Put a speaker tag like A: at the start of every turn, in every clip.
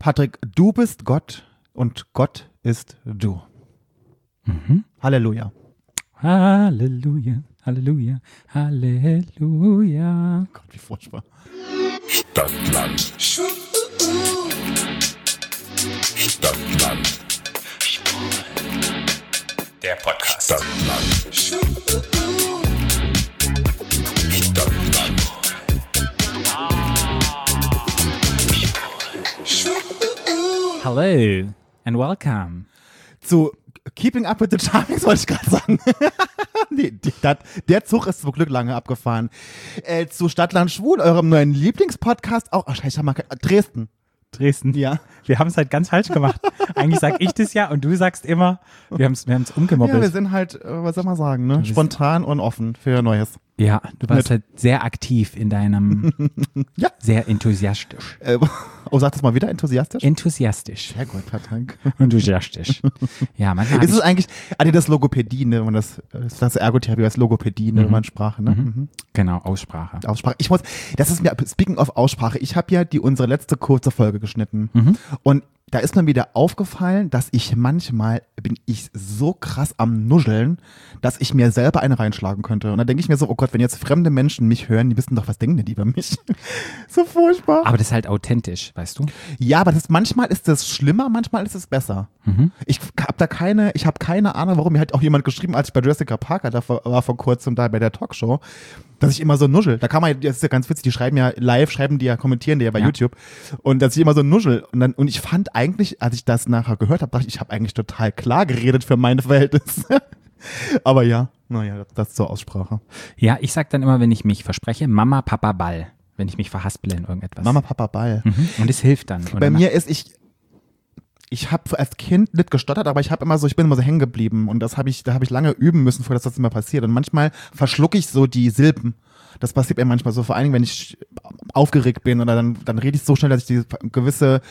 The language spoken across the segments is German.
A: Patrick, du bist Gott und Gott ist du. Halleluja.
B: Halleluja, Halleluja, Halleluja.
A: Gott, wie furchtbar.
C: Stadtland. Stadtland. Der Podcast. Stadtland. Stadtland.
B: Hello and welcome.
A: Zu Keeping Up with the Charmings wollte ich gerade sagen. Der Zug ist zum Glück lange abgefahren. Zu Stadtland Schwul, eurem neuen Lieblingspodcast. Auch, ich hab mal Dresden. Ja.
B: Wir haben es halt ganz falsch gemacht. Eigentlich sag ich das ja und du sagst immer, wir haben es umgemobbelt.
A: Ja, wir sind halt, was soll man sagen, ne? Spontan und offen für Neues.
B: Ja, du warst halt sehr aktiv in deinem,
A: Ja.
B: sehr enthusiastisch.
A: Sag das mal wieder, enthusiastisch?
B: Enthusiastisch.
A: Sehr gut, Patrick.
B: Enthusiastisch. Ja, manchmal
A: Ist es eigentlich, das Logopädie, ne, wenn man das Ergotherapie als Logopädie, ne, wenn man Sprache, ne? Mhm.
B: Genau, Aussprache.
A: Aussprache. Das ist mir, speaking of Aussprache, ich habe ja unsere letzte kurze Folge geschnitten. Und da ist mir wieder aufgefallen, dass bin ich so krass am Nuscheln, dass ich mir selber eine reinschlagen könnte. Und dann denke ich mir so, oh Gott, wenn jetzt fremde Menschen mich hören, die wissen doch, was denken denn die über mich? So furchtbar.
B: Aber das ist halt authentisch, weißt du?
A: Ja, aber manchmal ist das schlimmer, manchmal ist es besser. Ich habe keine Ahnung, warum. Mir hat auch jemand geschrieben, als ich bei Jessica Parker da war vor kurzem da bei der Talkshow, dass ich immer so nuschel. Da kann man, das ist ja ganz witzig, die schreiben ja live, kommentieren die ja bei YouTube. Und dass ich immer so nuschel. Und ich fand eigentlich, als ich das nachher gehört habe, dachte ich habe eigentlich total klar geredet für meine Verhältnisse. Aber ja, naja, das zur Aussprache.
B: Ja, ich sag dann immer, wenn ich mich verspreche, Mama, Papa, Ball. Wenn ich mich verhaspele in irgendetwas.
A: Mama, Papa, Ball.
B: Und es hilft dann.
A: Bei mir ist ich habe als Kind nicht gestottert, aber ich bin immer so hängen geblieben und da habe ich lange üben müssen, bevor das immer passiert. Und manchmal verschlucke ich so die Silben. Das passiert mir manchmal so, vor allem wenn ich aufgeregt bin oder dann rede ich so schnell, dass ich die gewisse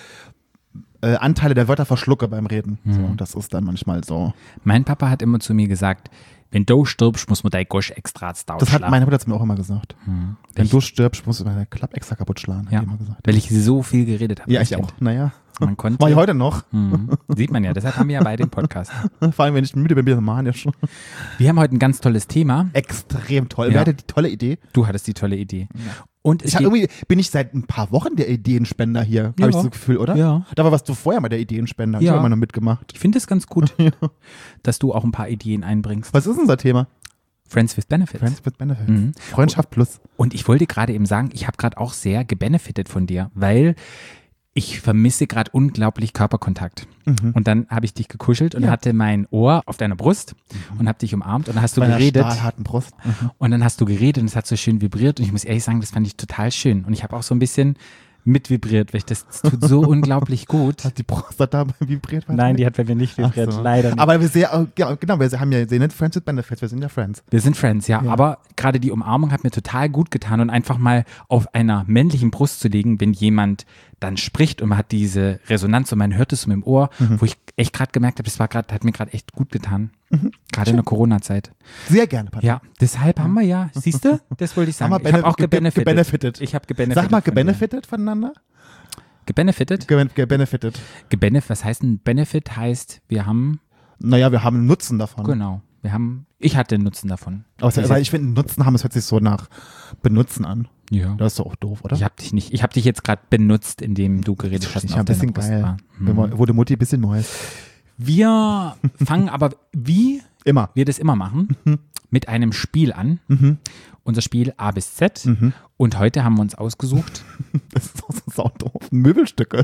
A: Anteile der Wörter verschlucke beim Reden. So, das ist dann manchmal so.
B: Mein Papa hat immer zu mir gesagt, wenn du stirbst, muss man dein Gosch extra ins Dauer
A: Das hat meine Mutter zu mir auch immer gesagt. Wenn du stirbst, musst du deine Klappe extra kaputt schlagen, hat
B: ja,
A: die immer gesagt.
B: weil ich so viel geredet habe.
A: Ja, ich auch. Naja.
B: Man konnte.
A: Mach ich heute noch.
B: Sieht man ja, deshalb haben wir ja beide den Podcast.
A: Vor allem, wenn ich müde bin, bin ich manisch.
B: Wir haben heute ein ganz tolles Thema.
A: Extrem toll.
B: Ja.
A: Wer hatte die tolle Idee?
B: Du hattest die tolle Idee. Ja. Und
A: bin ich seit ein paar Wochen der Ideenspender hier,
B: Ja.
A: habe ich so das Gefühl, oder?
B: Ja.
A: Da warst du vorher mal der Ideenspender. Ich
B: Ja.
A: habe immer noch mitgemacht.
B: Ich finde es ganz gut, dass du auch ein paar Ideen einbringst.
A: Was ist unser Thema?
B: Friends with Benefits.
A: Friends with Benefits. Freundschaft plus.
B: Und ich wollte gerade eben sagen, ich habe gerade auch sehr gebenefitet von dir, weil ich vermisse gerade unglaublich Körperkontakt. Und dann habe ich dich gekuschelt und hatte mein Ohr auf deiner Brust und habe dich umarmt und dann hast du geredet.
A: Stahlharten Brust.
B: Und dann hast du geredet und es hat so schön vibriert und ich muss ehrlich sagen, das fand ich total schön. Und ich habe auch so ein bisschen mitvibriert, weil das tut so unglaublich gut.
A: Hat die Prostata vibriert?
B: Nein, die hat bei mir nicht vibriert,
A: Ach so.
B: leider nicht.
A: Aber wir haben ja nicht Friends with Benefits, wir sind ja Friends.
B: Wir sind Friends, ja. Aber gerade die Umarmung hat mir total gut getan und einfach mal auf einer männlichen Brust zu liegen, wenn jemand dann spricht und man hat diese Resonanz und man hört es so im Ohr, wo ich echt gerade gemerkt habe, hat mir gerade echt gut getan. Gerade in der Corona-Zeit.
A: Sehr gerne, Patrick.
B: Ja, deshalb haben wir ja, siehst du, das wollte ich sagen.
A: Haben wir
B: Ich habe auch gebenefitet. Ich habe gebenefitet.
A: Sag mal, gebenefitet voneinander?
B: Gebenefitet?
A: Gebenefitet.
B: Was heißt ein Benefit? Heißt, wir haben...
A: Naja, wir haben einen Nutzen davon.
B: Genau. Ich hatte einen Nutzen davon.
A: Weil ich finde, Nutzen haben, es hört sich so nach Benutzen an.
B: Ja.
A: Das ist doch auch doof, oder?
B: Ich habe dich jetzt gerade benutzt, indem du geredet hast.
A: Ich habe ein bisschen geil. Wurde Mutti ein bisschen Neues.
B: Wir fangen aber, wie
A: immer
B: wir das immer machen, mit einem Spiel an. Unser Spiel A bis Z. Und heute haben wir uns ausgesucht.
A: Das ist auch so saudoof. Möbelstücke.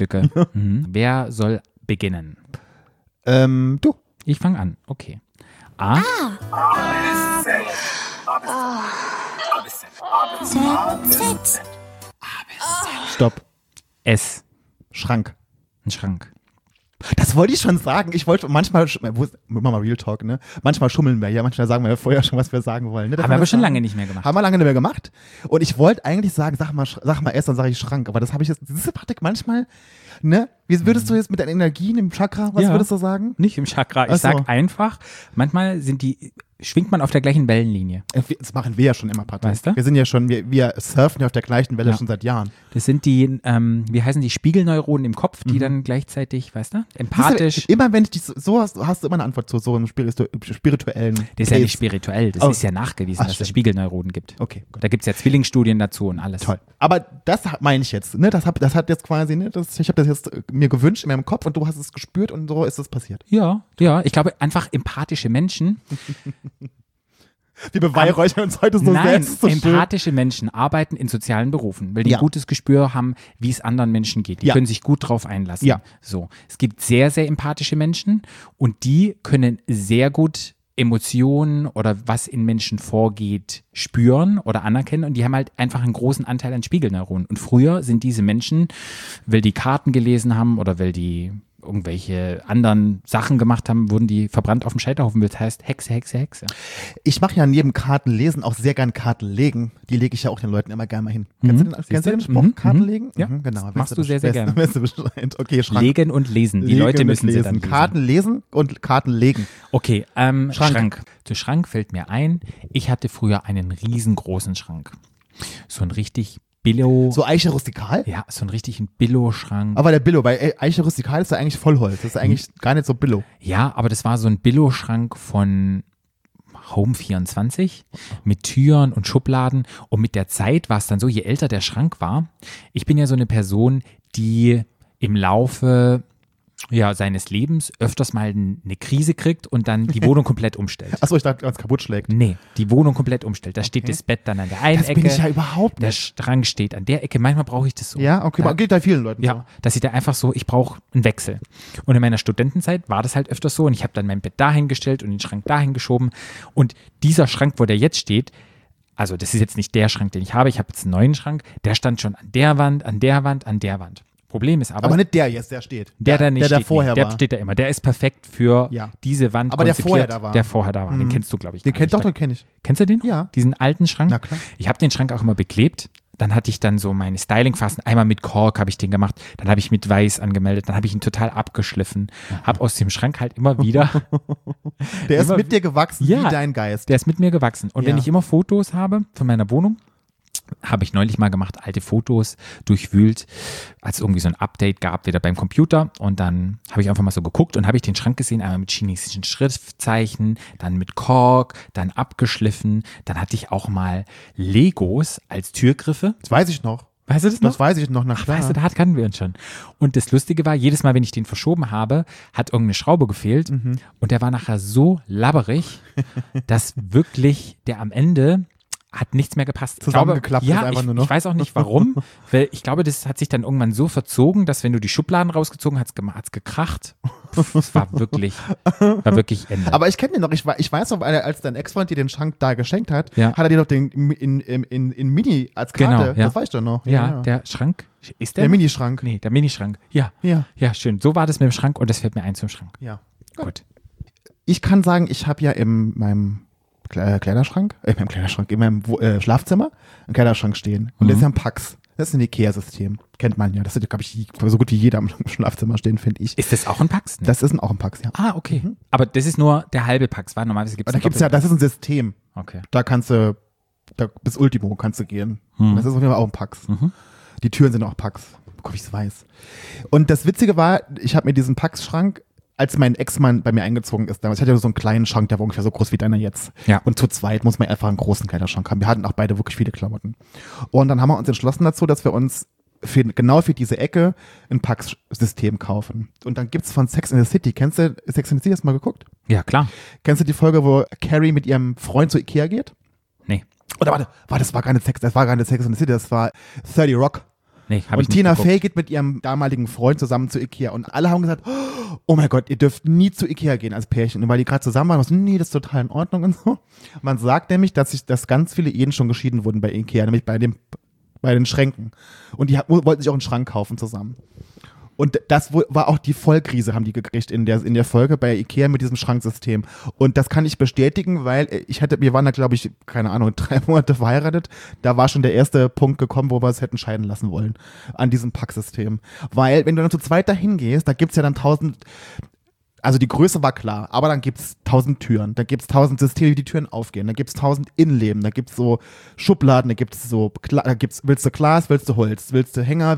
B: Wer soll beginnen?
A: Du.
B: Ich fange an. Okay. A.
D: Z.
A: Stopp.
B: S.
A: Schrank.
B: Ein Schrank.
A: Das wollte ich schon sagen. Ich wollte manchmal, mal Real Talk, ne? Manchmal schummeln wir ja, manchmal sagen wir ja vorher schon, was wir sagen wollen. Ne?
B: Haben wir aber schon lange nicht mehr gemacht.
A: Haben wir lange nicht mehr gemacht. Und ich wollte eigentlich sagen, sag mal S, dann sage ich Schrank. Aber das habe ich jetzt, diese Praktik manchmal, ne? Wie würdest du jetzt mit deinen Energien im Chakra, was
B: Ja.
A: würdest du sagen?
B: Nicht im Chakra. Ich
A: Ach so.
B: sag einfach, manchmal schwingt man auf der gleichen Wellenlinie.
A: Das machen wir ja schon immer, Patrick.
B: Weißt du?
A: Wir sind ja schon, wir surfen ja auf der gleichen Welle
B: Ja.
A: schon seit Jahren.
B: Das sind die, wie heißen die, Spiegelneuronen im Kopf, die dann gleichzeitig, weißt du, empathisch.
A: Siehst du, immer wenn ich dich so hast du immer eine Antwort zu so einem spirituellen
B: Das ist ja nicht spirituell, das
A: Oh.
B: ist ja nachgewiesen,
A: Ach,
B: dass es
A: stimmt.
B: Spiegelneuronen gibt.
A: Okay, gut.
B: Da gibt es ja Zwillingsstudien dazu und alles.
A: Toll. Aber das meine ich jetzt, ne? Das hat jetzt quasi, ne? Ich habe das jetzt mir gewünscht in meinem Kopf und du hast es gespürt und so ist es passiert.
B: Ja, ich glaube einfach empathische Menschen.
A: Wir beweihräuchern uns heute so
B: Nein,
A: selbst. So schön.
B: empathische Menschen arbeiten in sozialen Berufen, weil die
A: Ja.
B: ein gutes Gespür haben, wie es anderen Menschen geht. Die
A: Ja.
B: können sich gut drauf einlassen.
A: Ja.
B: So. Es gibt sehr, sehr empathische Menschen und die können sehr gut Emotionen oder was in Menschen vorgeht, spüren oder anerkennen und die haben halt einfach einen großen Anteil an Spiegelneuronen. Und früher sind diese Menschen, weil die Karten gelesen haben oder weil die irgendwelche anderen Sachen gemacht haben, wurden die verbrannt auf dem Scheiterhaufen. Das heißt Hexe, Hexe, Hexe.
A: Ich mache ja neben Kartenlesen auch sehr gern Karten legen. Die lege ich ja auch den Leuten immer gerne mal hin. Kennst du den Spruch? Karten legen?
B: Ja.
A: Genau.
B: Das machst du sehr, sehr gerne.
A: Weißt du Bescheid. Okay, Schrank.
B: Legen und lesen. Die
A: Legen
B: Leute
A: und
B: müssen sie
A: lesen.
B: dann lesen.
A: Karten lesen und Karten legen.
B: Okay, Schrank. Zu Schrank fällt mir ein, ich hatte früher einen riesengroßen Schrank. So ein richtig Billo.
A: So Eiche rustikal?
B: Ja, so ein richtigen Billo-Schrank.
A: Aber der Billo, weil Eiche rustikal ist ja eigentlich Vollholz. Das ist eigentlich gar nicht so Billo.
B: Ja, aber das war so ein Billo-Schrank von Home24 mit Türen und Schubladen. Und mit der Zeit war es dann so, je älter der Schrank war, ich bin ja so eine Person, die im Laufe seines Lebens öfters mal eine Krise kriegt und dann die Wohnung komplett umstellt.
A: Achso, ich dachte, ganz kaputt schlägt.
B: Nee, die Wohnung komplett umstellt. Da steht das Bett dann an der einen
A: Das
B: Ecke.
A: bin ich ja überhaupt
B: Der
A: nicht.
B: Schrank steht an der Ecke. Manchmal brauche ich das so.
A: Ja, okay, geht da vielen Leuten so.
B: Ja, dass ich da einfach so, ich brauche einen Wechsel. Und in meiner Studentenzeit war das halt öfters so und ich habe dann mein Bett dahin gestellt und den Schrank dahin geschoben. Und dieser Schrank, wo der jetzt steht, also das ist jetzt nicht der Schrank, den ich habe jetzt einen neuen Schrank, der stand schon an der Wand, an der Wand, an der Wand. Problem ist aber
A: nicht der jetzt, der steht.
B: der nicht
A: der
B: steht.
A: vorher
B: Der
A: war.
B: steht da immer. Der ist perfekt für
A: Ja.
B: diese Wand
A: Aber der
B: konzipiert,
A: vorher da war.
B: Der vorher da war. Den kennst du, glaube ich.
A: Den
B: gar nicht.
A: den kenn ich.
B: Kennst du den?
A: Ja.
B: Diesen alten Schrank?
A: Na klar.
B: Ich habe den Schrank auch immer beklebt. Dann hatte ich dann so meine Styling-Phasen. Einmal mit Kork habe ich den gemacht. Dann habe ich mit Weiß angemeldet. Dann habe ich ihn total abgeschliffen. Habe aus dem Schrank halt immer wieder,
A: Der ist
B: Immer-
A: mit dir gewachsen,
B: Ja.
A: wie dein Geist.
B: der ist mit mir gewachsen. Und wenn
A: Ja.
B: ich immer Fotos habe von meiner Wohnung, habe ich neulich mal gemacht, alte Fotos durchwühlt, als es irgendwie so ein Update gab, wieder beim Computer. Und dann habe ich einfach mal so geguckt und habe ich den Schrank gesehen, einmal mit chinesischen Schriftzeichen, dann mit Kork, dann abgeschliffen. Dann hatte ich auch mal Legos als Türgriffe.
A: Das weiß ich noch.
B: Weißt du das noch?
A: Das weiß ich noch, na klar.
B: Weißt du, da kannten wir uns schon. Und das Lustige war, jedes Mal, wenn ich den verschoben habe, hat irgendeine Schraube gefehlt. Und der war nachher so labberig, dass wirklich der am Ende hat nichts mehr gepasst.
A: Zusammengeklappt
B: Ich glaube,
A: ist einfach
B: ich,
A: nur noch.
B: ich weiß auch nicht warum, weil ich glaube, das hat sich dann irgendwann so verzogen, dass wenn du die Schubladen rausgezogen hast, hat's gekracht. Es war wirklich Ende.
A: Aber ich kenne den noch. Ich weiß noch, als dein Ex-Freund dir den Schrank da geschenkt hat,
B: Ja.
A: hat er dir doch den in Mini als Karte.
B: Genau, ja.
A: Das weiß ich doch noch.
B: ja, der Schrank, ist der?
A: Der Minischrank.
B: Nee, der Minischrank. Ja.
A: Ja.
B: Ja, schön. So war das mit dem Schrank und das fällt mir ein zum Schrank.
A: Ja.
B: Gut.
A: Ich kann sagen, ich habe ja in meinem Kleiderschrank, in meinem Schlafzimmer einen Kleiderschrank stehen. Und das ist ja ein Pax. Das ist ein Ikea-System. Kennt man ja. Das ist, glaube ich, so gut wie jeder im Schlafzimmer stehen, finde ich.
B: Ist das auch ein Pax?
A: Das ist auch ein Pax, ja.
B: Ah, okay. Aber das ist nur der halbe Pax, war normalerweise gibt es
A: Aber da gibt's ja, das ist ein System.
B: Okay.
A: Da kannst du, bis Ultimo kannst du gehen. Und das ist auf jeden Fall auch ein Pax. Die Türen sind auch Pax. Guck, ich es weiß. Und das Witzige war, ich habe mir diesen Pax-Schrank, als mein Ex-Mann bei mir eingezogen ist damals, ich hatte ja so einen kleinen Schrank, der war ungefähr so groß wie deiner jetzt.
B: Ja.
A: Und zu zweit muss man einfach einen großen Kleiderschrank haben. Wir hatten auch beide wirklich viele Klamotten. Und dann haben wir uns entschlossen dazu, dass wir uns genau für diese Ecke ein Pax-System kaufen. Und dann gibt's von Sex and the City, kennst du Sex and the City, hast du mal geguckt?
B: Ja, klar.
A: Kennst du die Folge, wo Carrie mit ihrem Freund zu Ikea geht?
B: Nee.
A: Oder warte, das war gar nicht Sex and the City, das war 30 Rock.
B: Nee, hab
A: Und
B: ich nicht
A: Tina
B: geguckt.
A: Fey geht mit ihrem damaligen Freund zusammen zu Ikea und alle haben gesagt, oh mein Gott, ihr dürft nie zu Ikea gehen als Pärchen. Und weil die gerade zusammen waren, so, nee, das ist total in Ordnung und so. Man sagt nämlich, dass ganz viele Ehen schon geschieden wurden bei Ikea, nämlich bei den Schränken. Und die wollten sich auch einen Schrank kaufen zusammen. Und das war auch die Vollkrise, haben die gekriegt in der Folge bei Ikea mit diesem Schranksystem. Und das kann ich bestätigen, weil wir waren da, glaube ich, keine Ahnung, 3 Monate verheiratet. Da war schon der erste Punkt gekommen, wo wir es hätten scheiden lassen wollen an diesem Packsystem. Weil, wenn du dann zu zweit dahin gehst, da gibt's ja dann 1000, also die Größe war klar, aber dann gibt's 1000 Türen, da gibt's 1000 Systeme, wie die Türen aufgehen, da gibt's 1000 Innenleben, da gibt's so Schubladen, willst du Glas, willst du Holz, willst du Hänger,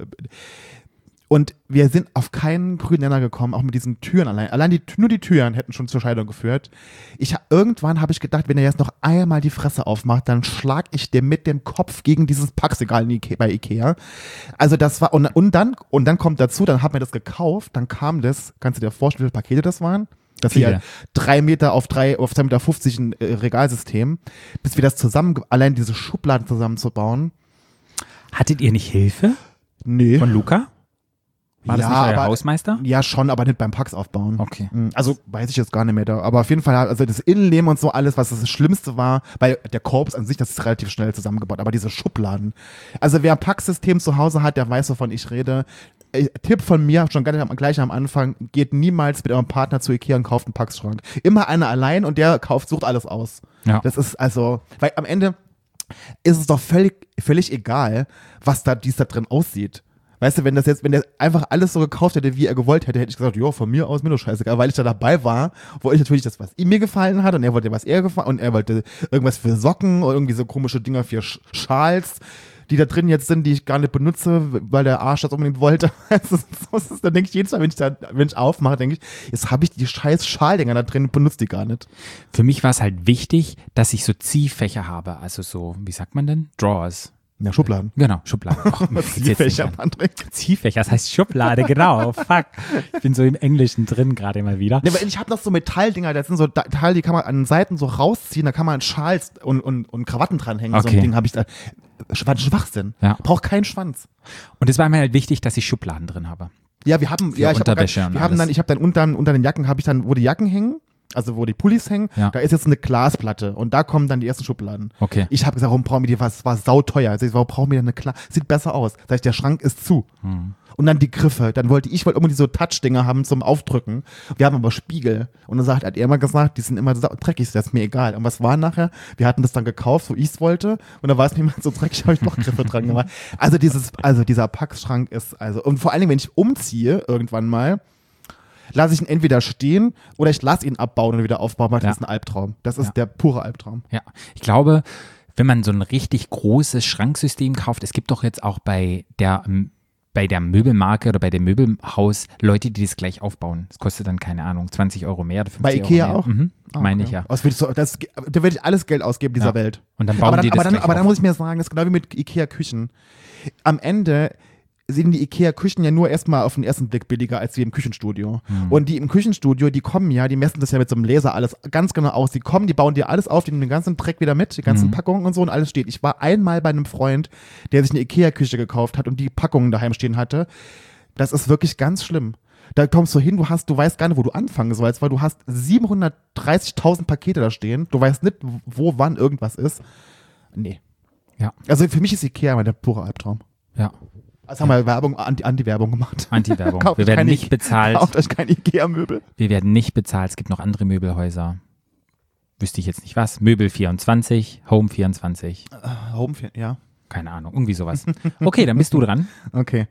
A: und wir sind auf keinen grünen Nenner gekommen, auch mit diesen Türen allein. Nur die Türen hätten schon zur Scheidung geführt. Irgendwann habe ich gedacht, wenn er jetzt noch einmal die Fresse aufmacht, dann schlag ich dir mit dem Kopf gegen dieses Packregal bei Ikea. Also das war, und dann kommt dazu, dann haben wir das gekauft, dann kam das, kannst du dir vorstellen, wie viele Pakete das waren? Das ist ja 3 Meter auf 2,50 Meter ein Regalsystem, bis wir das allein diese Schubladen zusammenzubauen.
B: Hattet ihr nicht Hilfe?
A: Nee.
B: Von Luca? War das nicht euer Hausmeister?
A: Ja, schon, aber nicht beim Packs aufbauen.
B: Okay.
A: Also weiß ich jetzt gar nicht mehr. Aber auf jeden Fall, also das Innenleben und so alles, was das Schlimmste war, weil der Korb an sich, das ist relativ schnell zusammengebaut, aber diese Schubladen. Also wer ein Packsystem zu Hause hat, der weiß, wovon ich rede. Tipp von mir, schon gleich am Anfang, geht niemals mit eurem Partner zu Ikea und kauft einen Packschrank. Immer einer allein und der sucht alles aus.
B: Ja.
A: Das ist also, weil am Ende ist es doch völlig egal, wie es da drin aussieht. Weißt du, wenn der einfach alles so gekauft hätte, wie er gewollt hätte, hätte ich gesagt, jo, von mir aus mir doch scheißegal, weil ich da dabei war, wollte ich natürlich das, was ihm mir gefallen hat, und er wollte, was er gefallen, und er wollte irgendwas für Socken oder irgendwie so komische Dinger für Schals, die da drin jetzt sind, die ich gar nicht benutze, weil der Arsch das unbedingt wollte. Dann denke ich jedes Mal, wenn ich aufmache, denke ich, jetzt habe ich die scheiß Schaldinger da drin und benutze die gar nicht.
B: Für mich war es halt wichtig, dass ich so Ziehfächer habe, also so, wie sagt man denn? Drawers.
A: Ja, Schubladen.
B: Genau, Schubladen.
A: Ziehfächer, Patrick.
B: Ziehfächer, das heißt Schublade, genau. Fuck. Ich bin so im Englischen drin gerade mal wieder.
A: Ja, aber ich habe noch so Metalldinger, das sind so Teile, die kann man an den Seiten so rausziehen, da kann man Schals und Krawatten dranhängen.
B: Okay.
A: So ein Ding habe ich da. Schwachsinn.
B: Ja.
A: Braucht keinen Schwanz.
B: Und es war mir halt wichtig, dass ich Schubladen drin habe.
A: Ja, ich habe dann unter den Jacken wo die Jacken hängen, also wo die Pullis hängen, da ist jetzt eine Glasplatte und da kommen dann die ersten Schubladen. Okay. Ich habe gesagt, warum brauchen wir die, was war sauteuer. Also warum brauchen wir eine sieht besser aus. Sag ich, der Schrank ist zu. Und dann die Griffe. Dann wollte ich unbedingt so Touch-Dinger haben zum Aufdrücken. Wir haben aber Spiegel. Und dann hat er immer gesagt, die sind immer dreckig, das ist mir egal. Und was war nachher? Wir hatten das dann gekauft, wo ich es wollte. Und da war es mir immer so dreckig, habe ich noch Griffe dran gemacht. Also dieser Packschrank ist, und vor allen Dingen, wenn ich umziehe, irgendwann mal, lasse ich ihn entweder stehen oder ich lasse ihn abbauen und wieder aufbauen, weil das ist ein Albtraum. Das ist der pure Albtraum.
B: Ja, ich glaube, wenn man so ein richtig großes Schranksystem kauft, es gibt doch jetzt auch bei der Möbelmarke oder bei dem Möbelhaus Leute, die das gleich aufbauen. Das kostet dann, keine Ahnung, 20 Euro mehr oder 50
A: bei Ikea
B: Euro mehr.
A: Auch?
B: Mhm, meine ich ja.
A: Da würde ich alles Geld ausgeben dieser Welt.
B: Und dann bauen die das gleich
A: aber dann muss ich mir sagen, das ist genau wie mit Ikea-Küchen. Am Ende sehen die Ikea-Küchen ja nur erstmal auf den ersten Blick billiger als die im Küchenstudio. Und die im Küchenstudio, die kommen ja, die messen das ja mit so einem Laser alles ganz genau aus. Die bauen dir alles auf, die nehmen den ganzen Dreck wieder mit, die ganzen Packungen und so und alles steht. Ich war einmal bei einem Freund, der sich eine Ikea-Küche gekauft hat und die Packungen daheim stehen hatte. Das ist wirklich ganz schlimm. Da kommst du hin, du weißt gar nicht, wo du anfangen sollst, weil du hast 730.000 Pakete da stehen. Du weißt nicht, wo, wann irgendwas ist. Nee.
B: Ja.
A: Also für mich ist Ikea immer der pure Albtraum.
B: Ja.
A: Also haben wir Anti-Werbung gemacht.
B: Anti-Werbung. Wir werden nicht bezahlt.
A: Kauft euch kein Ikea-Möbel.
B: Wir werden nicht bezahlt. Es gibt noch andere Möbelhäuser. Wüsste ich jetzt nicht was. Möbel 24, Home 24.
A: Home, ja.
B: Keine Ahnung, irgendwie sowas. Okay, dann bist du dran.
A: Okay.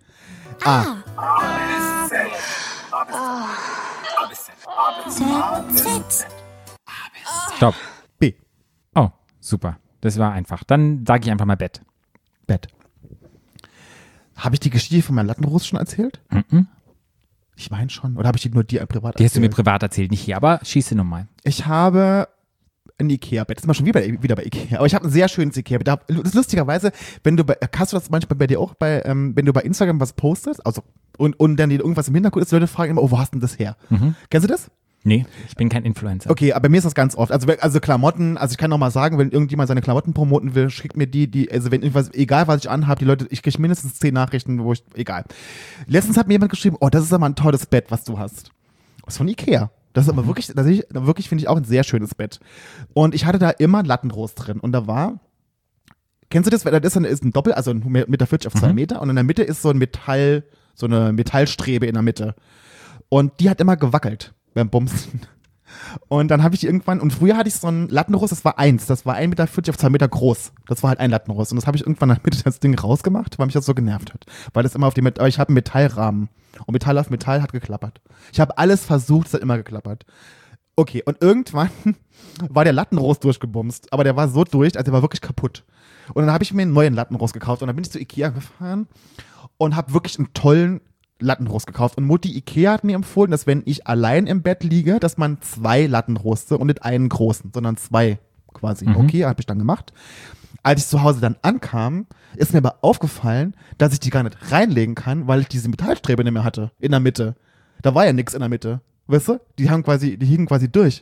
B: Stopp.
A: B.
B: Oh, super. Das war einfach. Dann sage ich einfach mal Bett.
A: Bett. Habe ich die Geschichte von meinem Lattenrost schon erzählt? Ich meine schon. Oder habe ich die nur dir privat erzählt?
B: Die hast du mir privat erzählt, nicht hier, aber schieße nochmal.
A: Ich habe ein Ikea-Bett. Das ist mal schon wieder bei Ikea. Aber ich habe ein sehr schönes Ikea-Bett. Das ist lustigerweise, hast du das manchmal bei dir auch, wenn du bei Instagram was postest, also und dann irgendwas im Hintergrund ist, Leute fragen immer, oh, wo hast du denn das her? Kennst du das?
B: Nee, ich bin kein Influencer.
A: Okay, aber bei mir ist das ganz oft. Also Klamotten, also ich kann noch mal sagen, wenn irgendjemand seine Klamotten promoten will, schickt mir also wenn irgendwas, egal was ich anhabe, die Leute, ich kriege mindestens 10 Nachrichten, egal. Letztens hat mir jemand geschrieben, oh, das ist aber ein tolles Bett, was du hast. Das ist von Ikea. Das ist aber wirklich finde ich auch ein sehr schönes Bett. Und ich hatte da immer Lattenrost drin und da war, kennst du das? Weil das ist ein Doppel, also 1,40 Meter auf 2 Meter und in der Mitte ist so eine Metallstrebe in der Mitte. Und die hat immer gewackelt beim Bumsen. Und dann habe ich irgendwann, und früher hatte ich so ein Lattenrost, das war 1,40 Meter auf 2 Meter groß. Das war halt ein Lattenrost. Und das habe ich irgendwann in der Mitte das Ding rausgemacht, weil mich das so genervt hat. Weil das immer aber ich habe einen Metallrahmen. Und Metall auf Metall hat geklappert. Ich habe alles versucht, es hat immer geklappert. Okay, und irgendwann war der Lattenrost durchgebumst. Aber der war so durch, also der war wirklich kaputt. Und dann habe ich mir einen neuen Lattenrost gekauft. Und dann bin ich zu Ikea gefahren und habe wirklich einen tollen Lattenrost gekauft. Und Mutti Ikea hat mir empfohlen, dass wenn ich allein im Bett liege, dass man 2 Lattenroste und nicht einen großen, sondern 2 quasi. Okay, habe ich dann gemacht. Als ich zu Hause dann ankam, ist mir aber aufgefallen, dass ich die gar nicht reinlegen kann, weil ich diese Metallstrebe nicht mehr hatte, in der Mitte. Da war ja nichts in der Mitte. Weißt du? Die hingen quasi durch.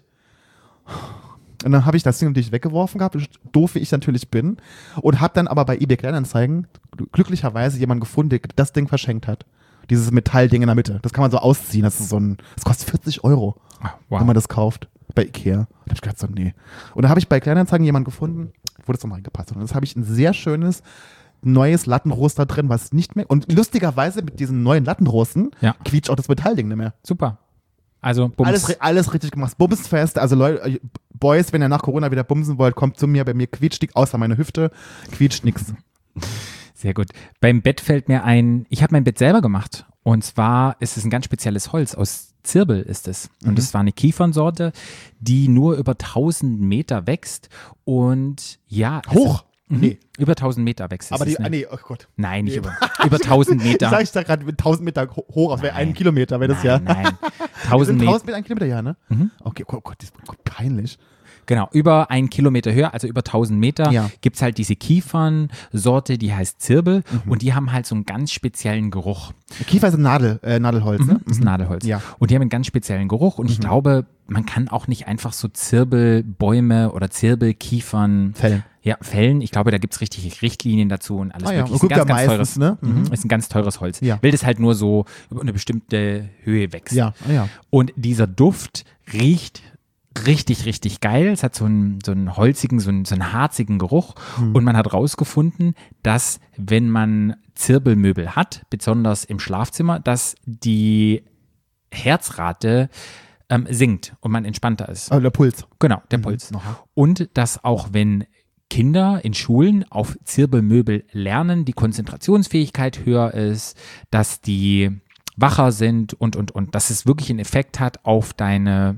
A: Und dann habe ich das Ding natürlich weggeworfen gehabt, doof wie ich natürlich bin. Und habe dann aber bei eBay Kleinanzeigen glücklicherweise jemanden gefunden, der das Ding verschenkt hat. Dieses Metallding in der Mitte. Das kann man so ausziehen. Das kostet 40 €, wenn man das kauft. Bei Ikea. Da habe ich gedacht so, nee. Und da habe ich bei Kleinanzeigen jemanden gefunden, wo das nochmal reingepasst hat. Und jetzt habe ich ein sehr schönes neues Lattenrost da drin, was nicht mehr. Und lustigerweise mit diesen neuen Lattenrosten quietscht auch das Metallding nicht mehr.
B: Super. Also Bums.
A: Alles richtig gemacht. Bumsfest. Also Leute, Boys, wenn ihr nach Corona wieder bumsen wollt, kommt zu mir. Bei mir quietscht nichts, außer meine Hüfte. Quietscht nichts.
B: Sehr gut. Beim Bett fällt mir ein, ich habe mein Bett selber gemacht. Und zwar ist es ein ganz spezielles Holz. Aus Zirbel ist es. Und es war eine Kiefernsorte, die nur über 1000 Meter wächst. Und ja.
A: Hoch?
B: Nee. Über 1000 Meter wächst es.
A: Aber oh Gott.
B: Nein, nicht über 1000 Meter.
A: Sag ich da gerade mit 1000 Meter hoch, auf 1 Kilometer wäre das ja.
B: Nein, 1000 Meter.
A: 1000 Meter, 1 Kilometer, ja, ne? Okay, oh Gott, das ist peinlich.
B: Genau, über 1 Kilometer höher, also über 1000 Meter, gibt es halt diese Kiefernsorte, die heißt Zirbel und die haben halt so einen ganz speziellen Geruch.
A: Kiefer ist ein Nadelholz, ne?
B: Das ist ein Nadelholz.
A: Ja.
B: Und die haben einen ganz speziellen Geruch und ich glaube, man kann auch nicht einfach so Zirbelbäume oder Zirbelkiefern fällen. Ich glaube, da gibt es richtig Richtlinien dazu und alles mögliche.
A: Ist ein ganz teures, ne?
B: Ist ein ganz teures Holz.
A: Ja.
B: Weil das halt nur so über eine bestimmte Höhe wächst.
A: Ja.
B: Und dieser Duft riecht richtig, richtig geil. Es hat so einen holzigen, so einen harzigen Geruch. Und man hat rausgefunden, dass wenn man Zirbelmöbel hat, besonders im Schlafzimmer, dass die Herzrate sinkt und man entspannter ist.
A: Also der Puls.
B: Genau, der Puls. Und dass auch wenn Kinder in Schulen auf Zirbelmöbel lernen, die Konzentrationsfähigkeit höher ist, dass die wacher sind und, dass es wirklich einen Effekt hat auf deinen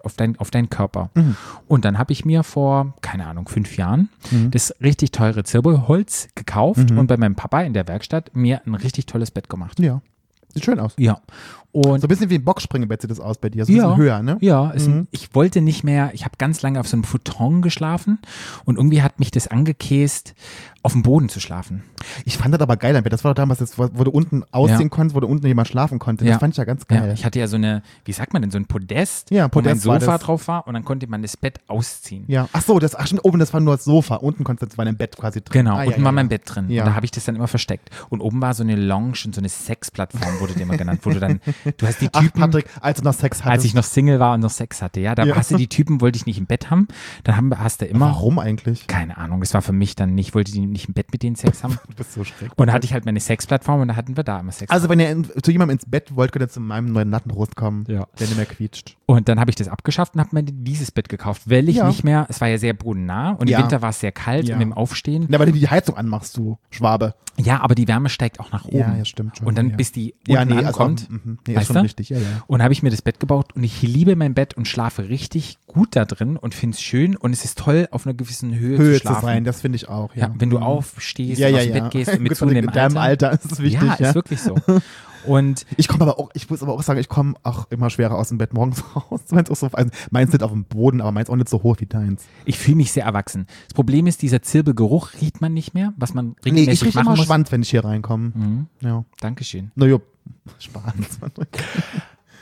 B: Körper. Und dann habe ich mir vor, keine Ahnung, 5 Jahren das richtig teure Zirbelholz gekauft und bei meinem Papa in der Werkstatt mir ein richtig tolles Bett gemacht.
A: Ja. Sieht schön aus.
B: Ja. Und
A: so ein bisschen wie ein Boxspringebett sieht das aus bei dir. So ein bisschen höher, ne?
B: Ja, ich wollte nicht mehr, ich habe ganz lange auf so einem Futon geschlafen und irgendwie hat mich das angekäst, auf dem Boden zu schlafen.
A: Ich fand das aber geil am Bett. Das war doch damals, wo du unten ausziehen konntest, wo du unten jemand schlafen konnte. Das fand ich ja ganz geil.
B: Ja, ich hatte ja so eine, wie sagt man denn, so ein Podest,
A: wo
B: mein Sofa drauf war und dann konnte man das Bett ausziehen.
A: Ja, stimmt, oben, das war nur das Sofa. Unten konntest du bei einem Bett quasi drin.
B: Genau, unten war mein Bett drin.
A: Ja.
B: Und da habe ich das dann immer versteckt. Und oben war so eine Lounge und so eine Sexplattform, wurde die immer genannt, wo du hast die Typen.
A: Ach, Patrick, als du noch Sex hattest.
B: Als ich noch Single war und noch Sex hatte, hast du die Typen, wollte ich nicht im Bett haben. Dann hast du immer.
A: Warum eigentlich?
B: Keine Ahnung, das war für mich dann nicht, wollte die nicht im Bett mit denen Sex haben.
A: Du bist so schrecklich.
B: Und da hatte ich halt meine Sexplattform und da hatten wir da immer Sex.
A: Also wenn ihr zu jemandem ins Bett wollt, könnt ihr zu meinem neuen Lattenrost kommen, der nicht mehr quietscht.
B: Und dann habe ich das abgeschafft und habe mir dieses Bett gekauft, weil ich nicht mehr, es war ja sehr bodennah und im Winter war es sehr kalt und im Aufstehen.
A: Ja, weil du die Heizung anmachst, du Schwabe.
B: Ja, aber die Wärme steigt auch nach oben.
A: Ja, stimmt schon.
B: Und dann bis die unten ankommt.
A: Ist schon richtig, ja.
B: Und habe ich mir das Bett gebaut und ich liebe mein Bett und schlafe richtig gut da drin und finde es schön und es ist toll, auf einer gewissen Höhe zu schlafen.
A: Zu sein, das finde ich auch.
B: Ja, wenn du aufstehst und aus dem Bett gehst und mit zunehmendem
A: in deinem Alter ist es wichtig.
B: Ja, ist wirklich so. Und
A: ich muss aber auch sagen, ich komme auch immer schwerer aus dem Bett morgens raus. Meins nicht auf dem Boden, aber meins auch nicht so hoch wie deins.
B: Ich fühle mich sehr erwachsen. Das Problem ist, dieser Zirbelgeruch riecht man nicht mehr, was man regelmäßig
A: ich rieche
B: machen
A: immer
B: muss.
A: Schwanz, wenn ich hier reinkomme. Ja.
B: Dankeschön.
A: Naja, Spaß.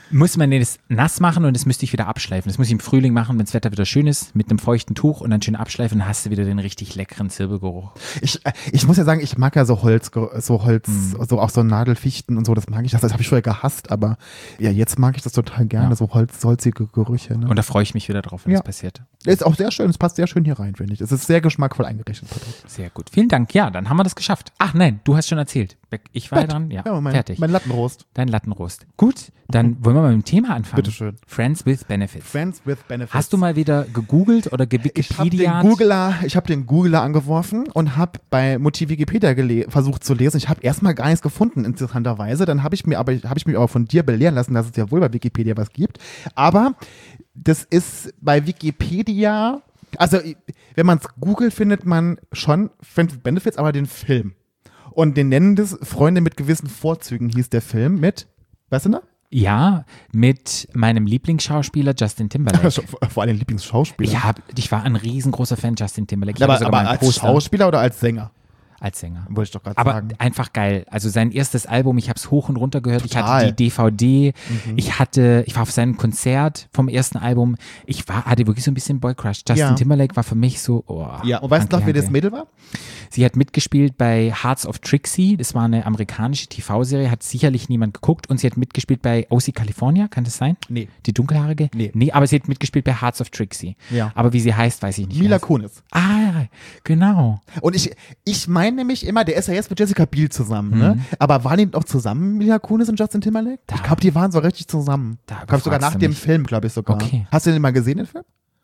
B: muss man das nass machen und das müsste ich wieder abschleifen. Das muss ich im Frühling machen, wenn das Wetter wieder schön ist, mit einem feuchten Tuch und dann schön abschleifen, dann hast du wieder den richtig leckeren Zirbelgeruch.
A: Ich muss ja sagen, ich mag ja so Holz, so auch so Nadelfichten und so, das mag ich. Das habe ich früher gehasst, aber ja, jetzt mag ich das total gerne, so holzige Gerüche. Ne?
B: Und da freue ich mich wieder drauf, wenn das passiert.
A: Ist auch sehr schön, es passt sehr schön hier rein, finde ich. Es ist sehr geschmackvoll eingerichtet, Patrick.
B: Sehr gut. Vielen Dank. Ja, dann haben wir das geschafft. Ach nein, du hast schon erzählt. Ich war dran. Ja, fertig.
A: Mein Lattenrost.
B: Dein Lattenrost. Gut, dann wollen wir mal mit dem Thema anfangen.
A: Bitteschön.
B: Friends with Benefits.
A: Friends with Benefits.
B: Hast du mal wieder gegoogelt oder gewikipediat?
A: Ich habe den Googler angeworfen und habe bei Motiv Wikipedia versucht zu lesen. Ich habe erstmal gar nichts gefunden, interessanterweise. Dann habe ich mich aber von dir belehren lassen, dass es ja wohl bei Wikipedia was gibt. Aber das ist bei Wikipedia, also wenn man es googelt, findet man schon Friends with Benefits, aber den Film. Und den nennen das Freunde mit gewissen Vorzügen, hieß der Film mit, weißt du noch?
B: Ja, mit meinem Lieblingsschauspieler Justin Timberlake.
A: Vor allem Lieblingsschauspieler.
B: Ich war ein riesengroßer Fan Justin Timberlake.
A: Aber als Schauspieler oder als Sänger?
B: Als Sänger.
A: Wollte ich doch gerade sagen.
B: Aber einfach geil. Also sein erstes Album, ich habe es hoch und runter gehört. Total. Ich hatte die DVD. Ich war auf seinem Konzert vom ersten Album. Hatte wirklich so ein bisschen Boy-Crush. Justin Timberlake war für mich so,
A: Ja, und weißt du noch, wer das Mädel war?
B: Sie hat mitgespielt bei Hearts of Trixie. Das war eine amerikanische TV-Serie, hat sicherlich niemand geguckt. Und sie hat mitgespielt bei OC California, kann das sein?
A: Nee.
B: Die Dunkelhaarige? Nee, aber sie hat mitgespielt bei Hearts of Trixie.
A: Ja.
B: Aber wie sie heißt, weiß ich nicht.
A: Mila Kunis.
B: Ah, genau.
A: Und ich meine nämlich immer, der ist ja jetzt mit Jessica Biel zusammen, ne? Aber waren die noch zusammen, Mila Kunis und Justin Timberlake? Ich glaube, die waren so richtig zusammen. Ich glaube sogar nach dem Film, glaube ich sogar.
B: Okay.
A: Hast du den mal gesehen, den Film?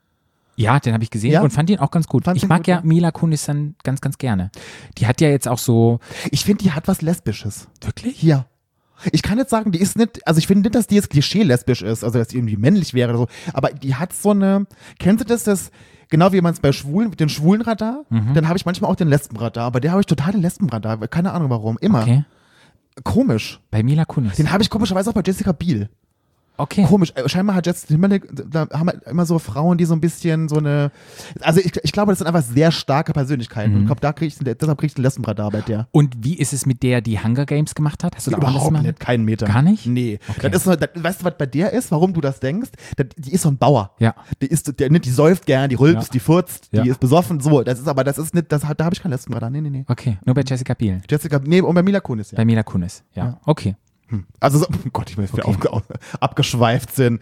B: Ja, den habe ich gesehen und fand ihn auch ganz gut. Ich mag ja Mila Kunis dann ganz, ganz gerne. Die hat ja jetzt auch so...
A: Ich finde, die hat was Lesbisches.
B: Wirklich?
A: Ja. Ich kann jetzt sagen, die ist nicht, also ich finde nicht, dass die jetzt klischee-lesbisch ist, also dass die irgendwie männlich wäre oder so, aber die hat so eine, kennst du das genau wie man es bei Schwulen, mit dem Schwulenradar, dann habe ich manchmal auch den Lesbenradar, aber der habe ich total den Lesbenradar, keine Ahnung warum, immer.
B: Okay.
A: Komisch.
B: Bei Mila Kunis.
A: Den habe ich komischerweise auch bei Jessica Biel.
B: Okay.
A: Komisch. Scheinbar hat Justin Timberlake, da haben wir immer so Frauen, die so ein bisschen so eine, also ich glaube, das sind einfach sehr starke Persönlichkeiten. Und ich glaube, deshalb krieg ich einen Lesbenradar bei der.
B: Und wie ist es mit der, die Hunger Games gemacht hat? Hast du da
A: Überhaupt nicht, keinen Meter.
B: Gar nicht?
A: Nee.
B: Okay.
A: Das ist so, weißt du, was bei der ist, warum du das denkst? Die ist so ein Bauer.
B: Ja.
A: Die säuft gern, die rülpst, die furzt,
B: Ja.
A: die ist besoffen, so. Das ist nicht, da habe ich keinen Lesbenradar. Nee.
B: Okay, nur bei Jessica Biel.
A: Und bei Mila Kunis, ja.
B: Bei Mila Kunis, ja. Okay.
A: Also, so, oh Gott, ich bin abgeschweift sind.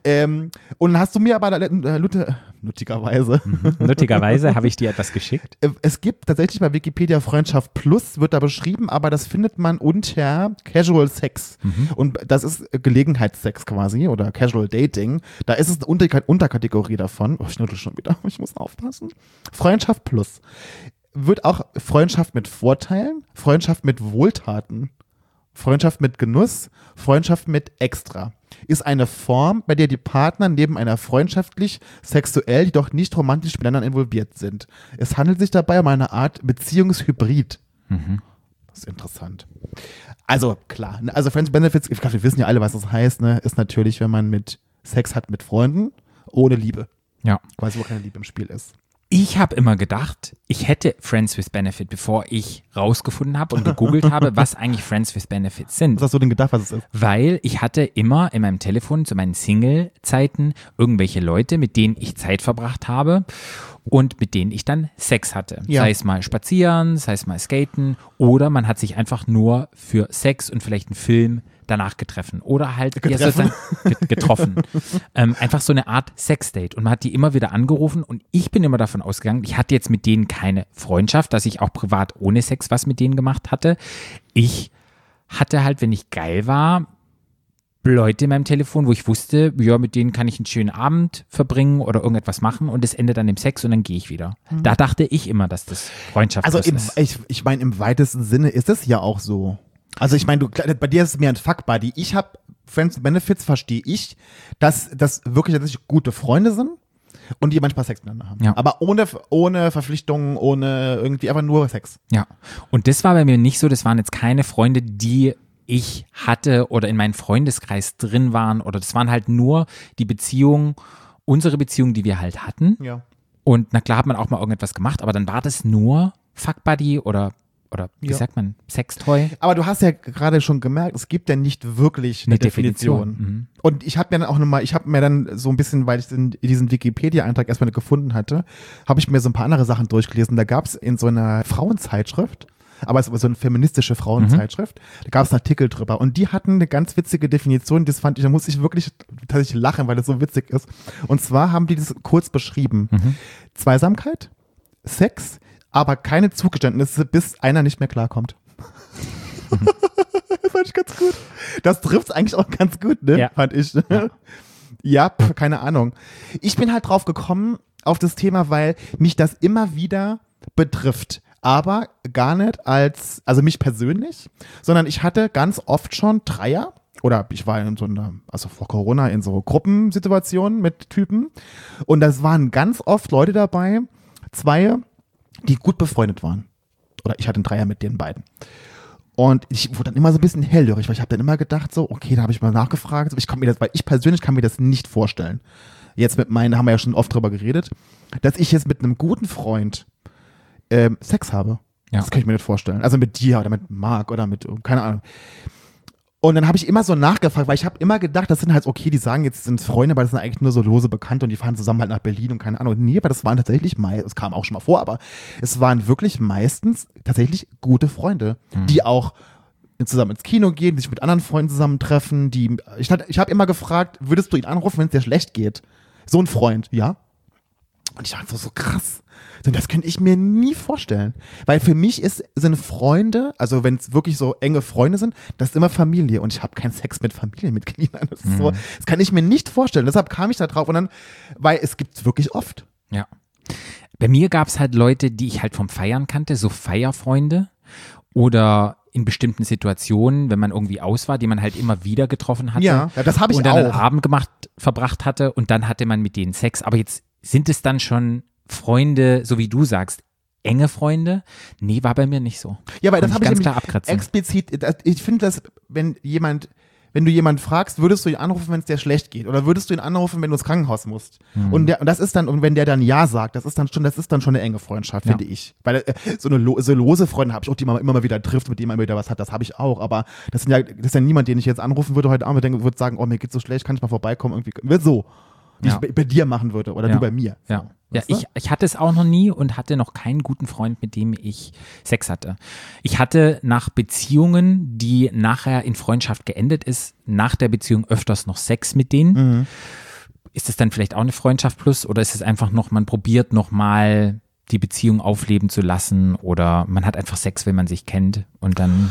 A: Und dann hast du mir aber nuttigerweise.
B: Nuttigerweise habe ich dir etwas geschickt.
A: Es gibt tatsächlich bei Wikipedia Freundschaft Plus, wird da beschrieben, aber das findet man unter Casual Sex. Und das ist Gelegenheitssex quasi oder Casual Dating. Da ist es eine Unterkategorie davon. Oh, ich nutze schon wieder, ich muss aufpassen. Freundschaft Plus. Wird auch Freundschaft mit Vorteilen, Freundschaft mit Wohltaten, Freundschaft mit Genuss, Freundschaft mit Extra. Ist eine Form, bei der die Partner neben einer freundschaftlich, sexuell, jedoch nicht romantisch miteinander involviert sind. Es handelt sich dabei um eine Art Beziehungshybrid. Das ist interessant. Also klar, also Friends Benefits, ich glaube, wir wissen ja alle, was das heißt, ne? Ist natürlich, wenn man mit Sex hat mit Freunden, ohne Liebe.
B: Ja.
A: Quasi, wo keine Liebe im Spiel ist.
B: Ich habe immer gedacht, ich hätte Friends with Benefit, bevor ich rausgefunden habe und gegoogelt habe, was eigentlich Friends with Benefits sind.
A: Was hast du denn gedacht, was es ist?
B: Weil ich hatte immer in meinem Telefon zu meinen Single-Zeiten irgendwelche Leute, mit denen ich Zeit verbracht habe und mit denen ich dann Sex hatte.
A: Ja.
B: Sei es mal spazieren, sei es mal skaten oder man hat sich einfach nur für Sex und vielleicht einen Film danach getroffen oder halt getroffen. Einfach so eine Art Sexdate und man hat die immer wieder angerufen und ich bin immer davon ausgegangen, ich hatte jetzt mit denen keine Freundschaft, dass ich auch privat ohne Sex was mit denen gemacht hatte. Ich hatte halt, wenn ich geil war, Leute in meinem Telefon, wo ich wusste, ja, mit denen kann ich einen schönen Abend verbringen oder irgendetwas machen und es endet dann im Sex und dann gehe ich wieder. Da dachte ich immer, dass das Freundschaft ist.
A: Also ich meine, im weitesten Sinne ist es ja auch so. Also ich meine, bei dir ist es mehr ein Fuck-Buddy. Ich habe Friends with Benefits, verstehe ich, dass das wirklich tatsächlich gute Freunde sind und die manchmal Sex miteinander haben.
B: Ja.
A: Aber ohne Verpflichtungen, ohne irgendwie einfach nur Sex.
B: Ja, und das war bei mir nicht so, das waren jetzt keine Freunde, die ich hatte oder in meinem Freundeskreis drin waren oder das waren halt nur die Beziehungen, unsere Beziehungen, die wir halt hatten.
A: Ja.
B: Und na klar hat man auch mal irgendetwas gemacht, aber dann war das nur Fuck Buddy oder oder wie
A: Ja.
B: sagt man, Sextoy.
A: Aber du hast ja gerade schon gemerkt, es gibt ja nicht wirklich eine Definition.
B: Mhm.
A: Und ich habe mir dann so ein bisschen, weil ich diesen Wikipedia-Eintrag erstmal gefunden hatte, habe ich mir so ein paar andere Sachen durchgelesen. Da gab es in so einer Frauenzeitschrift, aber es war so eine feministische Frauenzeitschrift, da gab es einen Artikel drüber und die hatten eine ganz witzige Definition, das fand ich, da muss ich wirklich tatsächlich lachen, weil das so witzig ist. Und zwar haben die das kurz beschrieben. Zweisamkeit, Sex, aber keine Zugeständnisse, bis einer nicht mehr klarkommt. Das fand ich ganz gut. Das trifft es eigentlich auch ganz gut, ne?
B: Ja.
A: Fand ich. Ja, keine Ahnung. Ich bin halt drauf gekommen auf das Thema, weil mich das immer wieder betrifft. Aber gar nicht also mich persönlich, sondern ich hatte ganz oft schon Dreier oder ich war in so einer, also vor Corona in so Gruppensituationen mit Typen und das waren ganz oft Leute dabei, zwei, die gut befreundet waren. Oder ich hatte einen Dreier mit den beiden. Und ich wurde dann immer so ein bisschen hellhörig, weil ich habe dann immer gedacht so, okay, da habe ich mal nachgefragt, weil ich persönlich kann mir das nicht vorstellen. Jetzt da haben wir ja schon oft drüber geredet, dass ich jetzt mit einem guten Freund Sex habe.
B: Ja.
A: Das kann ich mir nicht vorstellen. Also mit dir oder mit Marc oder mit, keine Ahnung. Und dann habe ich immer so nachgefragt, weil ich habe immer gedacht, das sind halt, okay, die sagen jetzt, sind Freunde, aber das sind eigentlich nur so lose Bekannte und die fahren zusammen halt nach Berlin und keine Ahnung. Nee, aber das waren tatsächlich es kam auch schon mal vor, aber es waren wirklich meistens tatsächlich gute Freunde, die auch zusammen ins Kino gehen, die sich mit anderen Freunden zusammentreffen, ich habe immer gefragt, würdest du ihn anrufen, wenn es dir schlecht geht? So ein Freund, ja. Und ich dachte so krass. Das könnte ich mir nie vorstellen. Weil für mich sind Freunde, also wenn es wirklich so enge Freunde sind, das ist immer Familie. Und ich habe keinen Sex mit Familienmitgliedern. Das ist so, das kann ich mir nicht vorstellen. Deshalb kam ich da drauf und dann, weil es gibt es wirklich oft.
B: Ja. Bei mir gab es halt Leute, die ich halt vom Feiern kannte, so Feierfreunde oder in bestimmten Situationen, wenn man irgendwie aus war, die man halt immer wieder getroffen hatte.
A: Ja, das habe ich
B: und dann einen
A: auch.
B: Abend verbracht hatte und dann hatte man mit denen Sex. Aber jetzt sind es dann schon Freunde, so wie du sagst, enge Freunde? Nee, war bei mir nicht so.
A: Ja, weil das
B: Konnte
A: habe ich
B: ganz
A: nämlich
B: klar abkratzen.
A: explizit, ich finde das, wenn du jemanden fragst, würdest du ihn anrufen, wenn es dir schlecht geht? Oder würdest du ihn anrufen, wenn du ins Krankenhaus musst? Und das ist dann, und wenn der dann Ja sagt, das ist dann schon eine enge Freundschaft, finde ich. Weil so lose Freunde habe ich auch, die man immer mal wieder trifft, mit dem man immer wieder was hat, das habe ich auch. Aber das ist ja niemand, den ich jetzt anrufen würde heute Abend und würde sagen, oh, mir geht's so schlecht, kann ich mal vorbeikommen? Irgendwie, wird so. Die ich bei dir machen würde oder du bei mir. So.
B: Ja. Ja,
A: Weißt du?
B: ich hatte es auch noch nie und hatte noch keinen guten Freund, mit dem ich Sex hatte. Ich hatte nach Beziehungen, die nachher in Freundschaft geendet ist, nach der Beziehung öfters noch Sex mit denen. Ist es dann vielleicht auch eine Freundschaft plus oder ist es einfach noch, man probiert nochmal die Beziehung aufleben zu lassen oder man hat einfach Sex, wenn man sich kennt und dann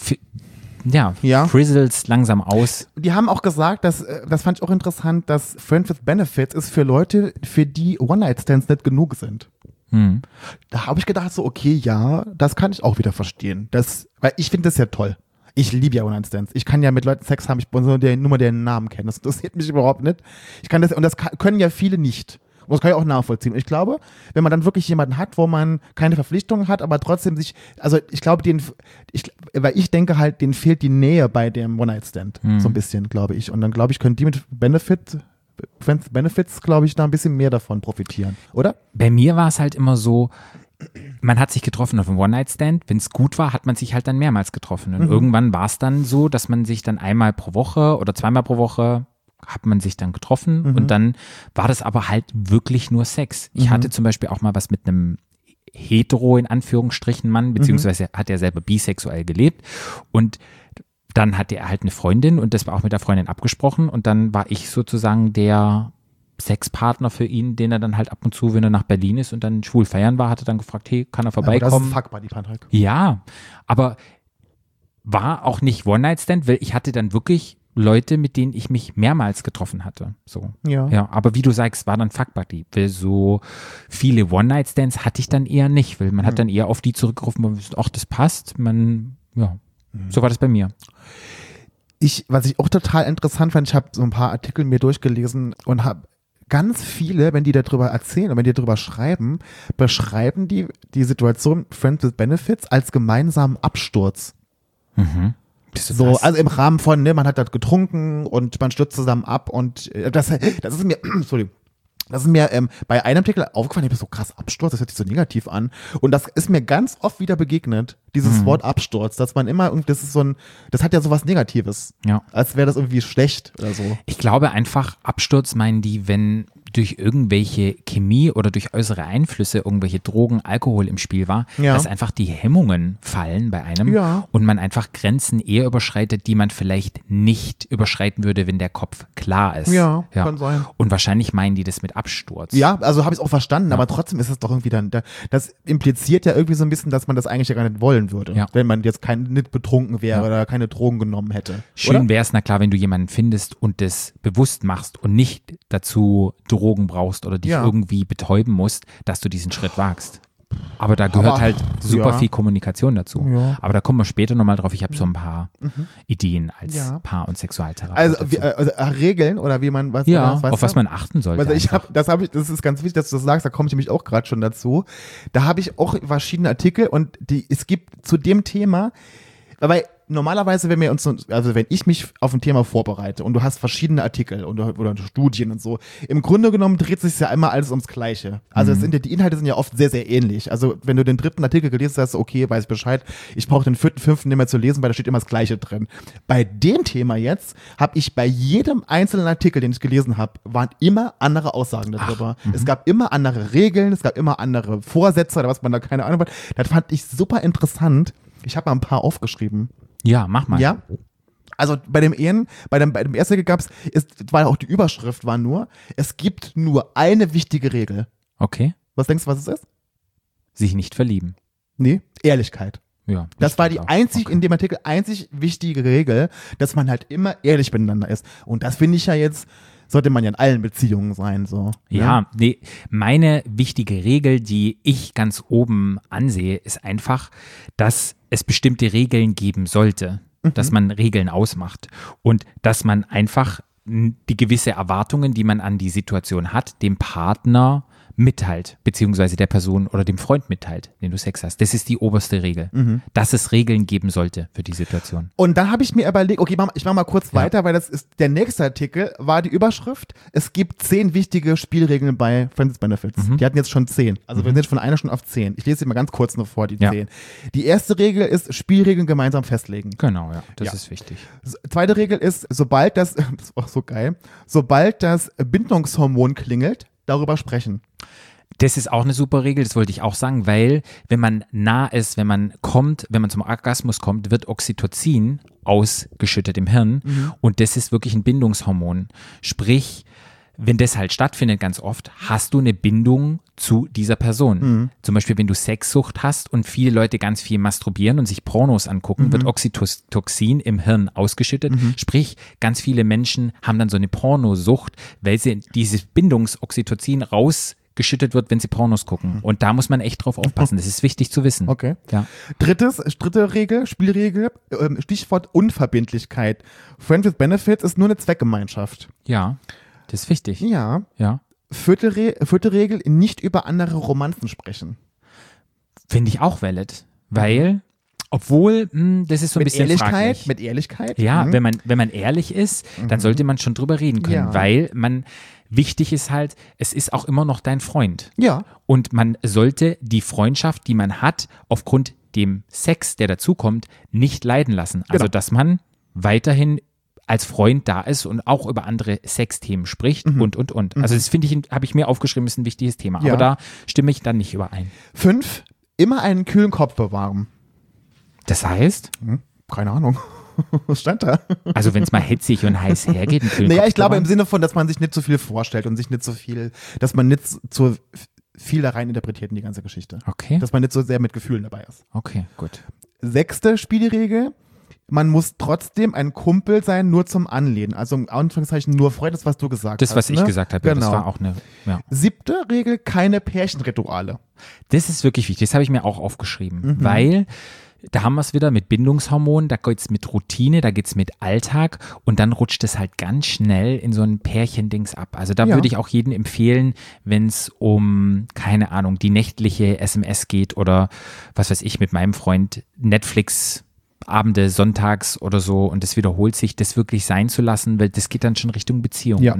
B: frizzles langsam aus.
A: Die haben auch gesagt, das fand ich auch interessant, dass Friends with Benefits ist für Leute, für die One-Night-Stands nicht genug sind. Da habe ich gedacht so, okay, ja, das kann ich auch wieder verstehen. Weil ich finde das ja toll. Ich liebe ja One-Night-Stands. Ich kann ja mit Leuten Sex haben, ich muss nur deren Namen kennen. Das interessiert mich überhaupt nicht. Das können ja viele nicht. Und das kann ich auch nachvollziehen. Und ich glaube, wenn man dann wirklich jemanden hat, wo man keine Verpflichtungen hat, aber trotzdem ich glaube, weil ich denke halt, denen fehlt die Nähe bei dem One-Night-Stand. So ein bisschen, glaube ich. Und dann glaube ich, können die mit Benefits, glaube ich, da ein bisschen mehr davon profitieren, oder?
B: Bei mir war es halt immer so, man hat sich getroffen auf einem One-Night-Stand. Wenn es gut war, hat man sich halt dann mehrmals getroffen. Und irgendwann war es dann so, dass man sich dann einmal pro Woche oder zweimal pro Woche hat man sich dann getroffen und dann war das aber halt wirklich nur Sex. Ich hatte zum Beispiel auch mal was mit einem hetero in Anführungsstrichen Mann, beziehungsweise hat er selber bisexuell gelebt und dann hatte er halt eine Freundin und das war auch mit der Freundin abgesprochen und dann war ich sozusagen der Sexpartner für ihn, den er dann halt ab und zu, wenn er nach Berlin ist und dann schwul feiern war, hat er dann gefragt, hey, kann er vorbeikommen?
A: Aber das ist Fuck Buddy, Patrick.
B: Ja, aber war auch nicht One-Night-Stand, weil ich hatte dann wirklich Leute, mit denen ich mich mehrmals getroffen hatte. So. Ja, aber wie du sagst, war dann Fuck Buddy. Weil so viele One-Night-Stands hatte ich dann eher nicht, weil man hat dann eher auf die zurückgerufen, man wusste, ach, das passt. So war das bei mir.
A: Was ich auch total interessant fand, ich habe so ein paar Artikel mir durchgelesen und habe ganz viele, wenn die darüber erzählen und wenn die darüber schreiben, beschreiben die Situation Friends with Benefits als gemeinsamen Absturz. So, also im Rahmen von, man hat das getrunken und man stürzt zusammen ab und das ist mir, Entschuldigung, Das ist mir bei einem Artikel aufgefallen, ich habe so krass Absturz, das hört sich so negativ an. Und das ist mir ganz oft wieder begegnet, dieses Wort Absturz, dass man immer, das ist das hat ja sowas Negatives.
B: Ja.
A: Als wäre das irgendwie schlecht oder so.
B: Ich glaube einfach, Absturz meinen die, wenn durch irgendwelche Chemie oder durch äußere Einflüsse, irgendwelche Drogen, Alkohol im Spiel war,
A: Ja.
B: dass einfach die Hemmungen fallen bei einem
A: Ja.
B: und man einfach Grenzen eher überschreitet, die man vielleicht nicht überschreiten würde, wenn der Kopf klar ist.
A: Ja, kann sein.
B: Und wahrscheinlich meinen die das mit Absturz.
A: Ja, also habe ich es auch verstanden, aber trotzdem ist es doch irgendwie dann, das impliziert ja irgendwie so ein bisschen, dass man das eigentlich ja gar nicht wollen würde,
B: Ja.
A: wenn man jetzt nicht betrunken wäre oder keine Drogen genommen hätte.
B: Schön wäre es, na klar, wenn du jemanden findest und das bewusst machst und nicht dazu Drogen brauchst oder dich
A: Ja.
B: irgendwie betäuben musst, dass du diesen Schritt wagst. Aber da gehört
A: Aber,
B: halt super
A: ja.
B: viel Kommunikation dazu.
A: Ja.
B: Aber da kommen wir später nochmal drauf. Ich habe so ein paar Ideen als
A: Ja.
B: Paar- und Sexualtherapeut.
A: Also Regeln oder wie man was
B: ja,
A: weißt
B: auf
A: du?
B: was man achten sollte.
A: Also
B: einfach.
A: das ist ganz wichtig, dass du das sagst, da komme ich nämlich auch gerade schon dazu. Da habe ich auch verschiedene Artikel und es gibt zu dem Thema, weil normalerweise, wenn ich mich auf ein Thema vorbereite und du hast verschiedene Artikel oder Studien und so, im Grunde genommen dreht sich ja immer alles ums Gleiche. Also die Inhalte sind ja oft sehr, sehr ähnlich. Also wenn du den 3. Artikel gelesen hast, okay, weiß ich Bescheid, ich brauche den 4., 5. nicht mehr zu lesen, weil da steht immer das Gleiche drin. Bei dem Thema jetzt habe ich bei jedem einzelnen Artikel, den ich gelesen habe, waren immer andere Aussagen darüber. Es gab immer andere Regeln, es gab immer andere Vorsätze oder was man da keine Ahnung hat. Das fand ich super interessant. Ich habe mal ein paar aufgeschrieben.
B: Ja, mach mal.
A: Ja. Also bei dem ersten war auch die Überschrift war nur, es gibt nur eine wichtige Regel.
B: Okay.
A: Was denkst du, was es ist?
B: Sich nicht verlieben.
A: Nee, Ehrlichkeit.
B: Ja.
A: Das war die
B: stimmt auch.
A: in dem Artikel einzig wichtige Regel, dass man halt immer ehrlich miteinander ist. Und das finde ich ja jetzt, sollte man ja in allen Beziehungen sein, so.
B: Ja, nee, meine wichtige Regel, die ich ganz oben ansehe, ist einfach, dass es bestimmte Regeln geben sollte, dass man Regeln ausmacht und dass man einfach die gewisse Erwartungen, die man an die Situation hat, dem Partner mitteilt, beziehungsweise der Person oder dem Freund mitteilt, den du Sex hast. Das ist die oberste Regel, dass es Regeln geben sollte für die Situation.
A: Und dann habe ich mir überlegt, okay, ich mach mal kurz weiter, weil das ist der nächste Artikel, war die Überschrift, es gibt 10 wichtige Spielregeln bei Friends with Benefits. Die hatten jetzt schon 10. Also wir sind jetzt von einer schon auf 10. Ich lese sie mal ganz kurz noch vor, die 10. Die erste Regel ist, Spielregeln gemeinsam festlegen.
B: Genau, ja, das ist wichtig.
A: Zweite Regel ist, sobald das ist auch so geil, sobald das Bindungshormon klingelt, darüber sprechen.
B: Das ist auch eine super Regel, das wollte ich auch sagen, weil wenn man nah ist, wenn man zum Orgasmus kommt, wird Oxytocin ausgeschüttet im Hirn und das ist wirklich ein Bindungshormon. Sprich, wenn das halt stattfindet ganz oft, hast du eine Bindung zu dieser Person. Zum Beispiel, wenn du Sexsucht hast und viele Leute ganz viel masturbieren und sich Pornos angucken, wird Oxytocin im Hirn ausgeschüttet. Sprich, ganz viele Menschen haben dann so eine Pornosucht, weil sie dieses Bindungsoxytocin rausgeschüttet wird, wenn sie Pornos gucken. Und da muss man echt drauf aufpassen. Das ist wichtig zu wissen.
A: Okay.
B: Ja.
A: Dritte Regel, Spielregel, Stichwort Unverbindlichkeit. Friends with Benefits ist nur eine Zweckgemeinschaft.
B: Ja, das ist wichtig.
A: Ja.
B: Ja.
A: Vierte Regel, nicht über andere Romanzen sprechen.
B: Finde ich auch valid, weil, obwohl, das ist so ein bisschen fraglich.
A: Mit Ehrlichkeit?
B: Ja, wenn man ehrlich ist, dann sollte man schon drüber reden können,
A: Ja.
B: weil wichtig ist halt, es ist auch immer noch dein Freund.
A: Ja.
B: Und man sollte die Freundschaft, die man hat, aufgrund dem Sex, der dazukommt, nicht leiden lassen. Also,
A: Genau.
B: dass man weiterhin als Freund da ist und auch über andere Sexthemen spricht und. Also das finde ich, habe ich mir aufgeschrieben, ist ein wichtiges Thema.
A: Ja.
B: Aber da stimme ich dann nicht überein.
A: 5, immer einen kühlen Kopf bewahren.
B: Das heißt,
A: Keine Ahnung. Was stand da?
B: also wenn es mal hitzig und heiß hergeht, einen kühlen
A: Naja,
B: Kopf
A: ich glaube im
B: bewahren.
A: Sinne von, dass man sich nicht so viel vorstellt und sich nicht so viel, dass man nicht so viel da rein interpretiert in die ganze Geschichte.
B: Okay,
A: Dass man nicht so sehr mit Gefühlen dabei ist.
B: okay, gut.
A: 6. Spielregel, man muss trotzdem ein Kumpel sein, nur zum Anlehnen. Also im Anführungszeichen nur Freund, das was du gesagt hast.
B: Das, was ich
A: ne?
B: gesagt habe, ja,
A: Genau.
B: das war auch eine, ja.
A: 7. Regel, keine Pärchenrituale.
B: Das ist wirklich wichtig, das habe ich mir auch aufgeschrieben, weil da haben wir es wieder mit Bindungshormonen, da geht es mit Routine, da geht es mit Alltag und dann rutscht es halt ganz schnell in so ein Pärchendings ab. Also da
A: Ja.
B: würde ich auch jedem empfehlen, wenn es um, keine Ahnung, die nächtliche SMS geht oder was weiß ich, mit meinem Freund Netflix Abende, sonntags oder so und das wiederholt sich, das wirklich sein zu lassen, weil das geht dann schon Richtung Beziehung
A: Ja.
B: und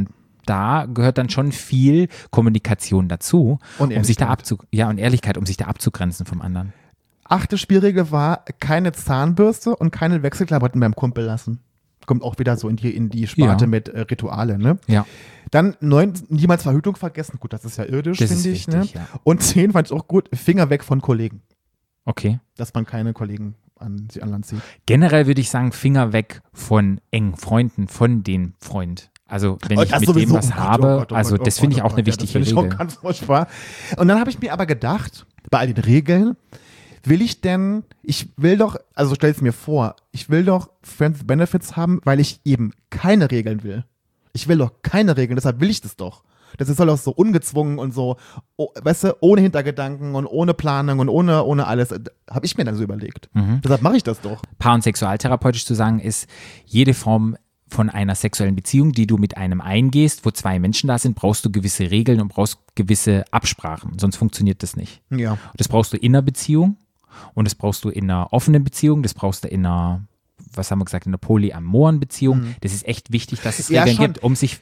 B: da gehört dann schon viel Kommunikation dazu,
A: Und
B: um sich da
A: Ehrlichkeit.
B: und Ehrlichkeit, um sich da abzugrenzen vom anderen.
A: 8. Spielregel war, keine Zahnbürste und keine Wechselklamotten beim Kumpel lassen. Kommt auch wieder so in die Sparte
B: Ja.
A: mit Rituale, ne?
B: Ja.
A: Dann 9, niemals Verhütung vergessen. Gut, das ist ja irdisch,
B: Das ist
A: finde ich.
B: wichtig,
A: Ne?
B: ja.
A: Und 10 fand ich auch gut, Finger weg von Kollegen.
B: Okay.
A: Dass man keine Kollegen an Land zieht.
B: Generell würde ich sagen, Finger weg von engen Freunden, von dem Freund. Also wenn ich
A: Das
B: mit dem
A: sowieso,
B: was
A: oh Gott,
B: habe,
A: oh Gott, oh
B: also
A: Gott,
B: das
A: oh
B: finde ich
A: Gott,
B: auch eine
A: ja,
B: wichtige
A: das finde ich
B: Regel.
A: auch ganz furchtbar. Und dann habe ich mir aber gedacht, bei all den Regeln, ich will doch, also stell es mir vor, ich will doch Friends with Benefits haben, weil ich eben keine Regeln will. Ich will doch keine Regeln, deshalb will ich das doch. Das soll doch so ungezwungen und so, weißt du, ohne Hintergedanken und ohne Planung und ohne alles, habe ich mir dann so überlegt. Deshalb mache ich das doch.
B: Paar- und sexualtherapeutisch zu sagen ist, jede Form von einer sexuellen Beziehung, die du mit einem eingehst, wo 2 Menschen da sind, brauchst du gewisse Regeln und brauchst gewisse Absprachen, sonst funktioniert das nicht.
A: Ja.
B: Das brauchst du in einer Beziehung und das brauchst du in einer offenen Beziehung, das brauchst du in einer, was haben wir gesagt, in einer polyamoren Beziehung. Das ist echt wichtig, dass es
A: Ja,
B: Regeln
A: schon.
B: gibt, um sich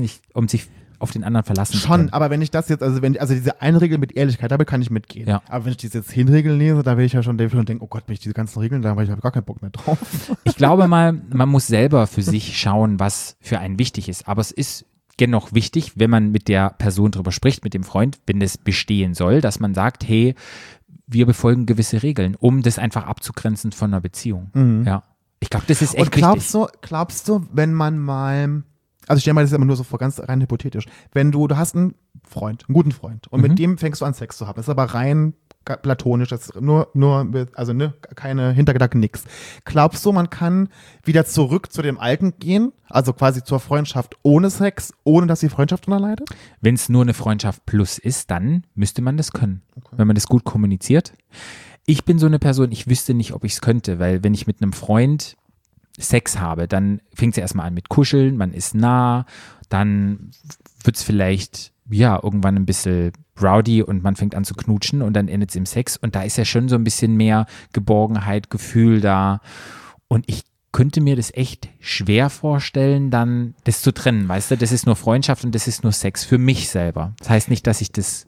B: auf den anderen verlassen zu
A: Schon,
B: können.
A: aber wenn ich das jetzt, also diese eine Regel mit Ehrlichkeit, damit kann ich mitgehen.
B: Ja.
A: Aber wenn ich diese 10 Regeln lese, da will ich ja schon denken, oh Gott, wenn ich diese ganzen Regeln, da habe ich gar keinen Bock mehr drauf.
B: Ich glaube mal, man muss selber für sich schauen, was für einen wichtig ist. Aber es ist dennoch wichtig, wenn man mit der Person drüber spricht, mit dem Freund, wenn das bestehen soll, dass man sagt, hey, wir befolgen gewisse Regeln, um das einfach abzugrenzen von einer Beziehung. Ja. Ich glaube, das ist echt
A: Und glaubst du, wenn man mal, also ich stelle mal das immer nur so vor, ganz rein hypothetisch, wenn du hast einen Freund, einen guten Freund und mit dem fängst du an Sex zu haben, das ist aber rein platonisch, das ist nur, also ne, keine Hintergedanken, nix. Glaubst du, man kann wieder zurück zu dem Alten gehen, also quasi zur Freundschaft ohne Sex, ohne dass die Freundschaft drunter leidet?
B: Wenn es nur eine Freundschaft plus ist, dann müsste man das können, wenn man das gut kommuniziert. Ich bin so eine Person, ich wüsste nicht, ob ich es könnte, weil wenn ich mit einem Freund Sex habe, dann fängt es ja erstmal an mit Kuscheln, man ist nah, dann wird es vielleicht irgendwann ein bisschen rowdy und man fängt an zu knutschen und dann endet es im Sex und da ist ja schon so ein bisschen mehr Geborgenheit, Gefühl da und ich könnte mir das echt schwer vorstellen, dann das zu trennen, weißt du, das ist nur Freundschaft und das ist nur Sex für mich selber. Das heißt nicht, dass ich das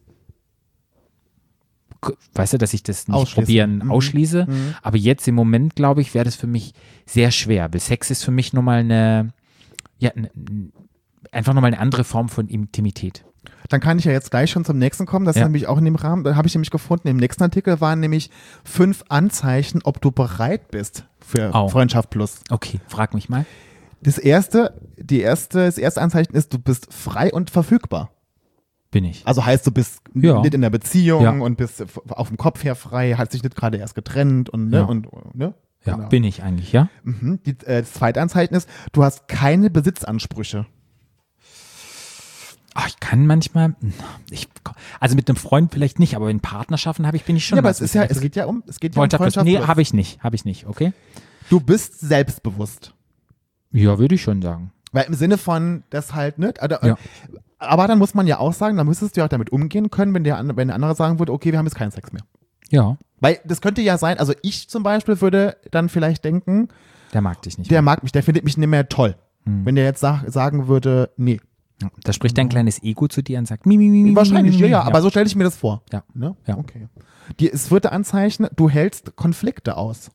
B: nicht ausschließe, aber jetzt im Moment, glaube ich, wäre das für mich sehr schwer, weil Sex ist für mich nochmal einfach nochmal eine andere Form von Intimität.
A: Dann kann ich ja jetzt gleich schon zum nächsten kommen, das ist nämlich auch in dem Rahmen, da habe ich nämlich gefunden, im nächsten Artikel waren nämlich 5 Anzeichen, ob du bereit bist für Freundschaft plus.
B: Okay, frag mich mal.
A: Das erste Anzeichen ist, du bist frei und verfügbar.
B: Bin ich.
A: Also heißt, du bist
B: Ja.
A: nicht in der Beziehung
B: Ja.
A: und bist auf dem Kopf her frei, hast dich nicht gerade erst getrennt und ne,
B: Ja.
A: und ne?
B: Ja,
A: Genau.
B: bin ich eigentlich, ja?
A: Das zweite Anzeichen ist, du hast keine Besitzansprüche.
B: Ich kann manchmal, also mit einem Freund vielleicht nicht, aber in Partnerschaften bin ich schon.
A: Ja, aber
B: was
A: es
B: mit-
A: geht ja um
B: Freundschaft. Nee,
A: plus.
B: habe ich nicht, okay?
A: Du bist selbstbewusst.
B: Ja, würde ich schon sagen.
A: Weil im Sinne von, das halt nicht.
B: Ja.
A: Aber dann muss man ja auch sagen, dann müsstest du ja auch damit umgehen können, wenn der andere sagen würde, okay, wir haben jetzt keinen Sex mehr.
B: Ja,
A: Weil das könnte ja sein, also ich zum Beispiel würde dann vielleicht denken,
B: der mag dich nicht.
A: der mag mich, der findet mich nicht mehr toll. Wenn der jetzt sagen würde, nee.
B: Ja, da spricht dein kleines Ego zu dir und sagt, mi.
A: Wahrscheinlich, ja, aber so stelle ich mir das vor.
B: Ja.
A: Ne?
B: Ja.
A: Okay. Das vierte Anzeichen, du hältst Konflikte aus.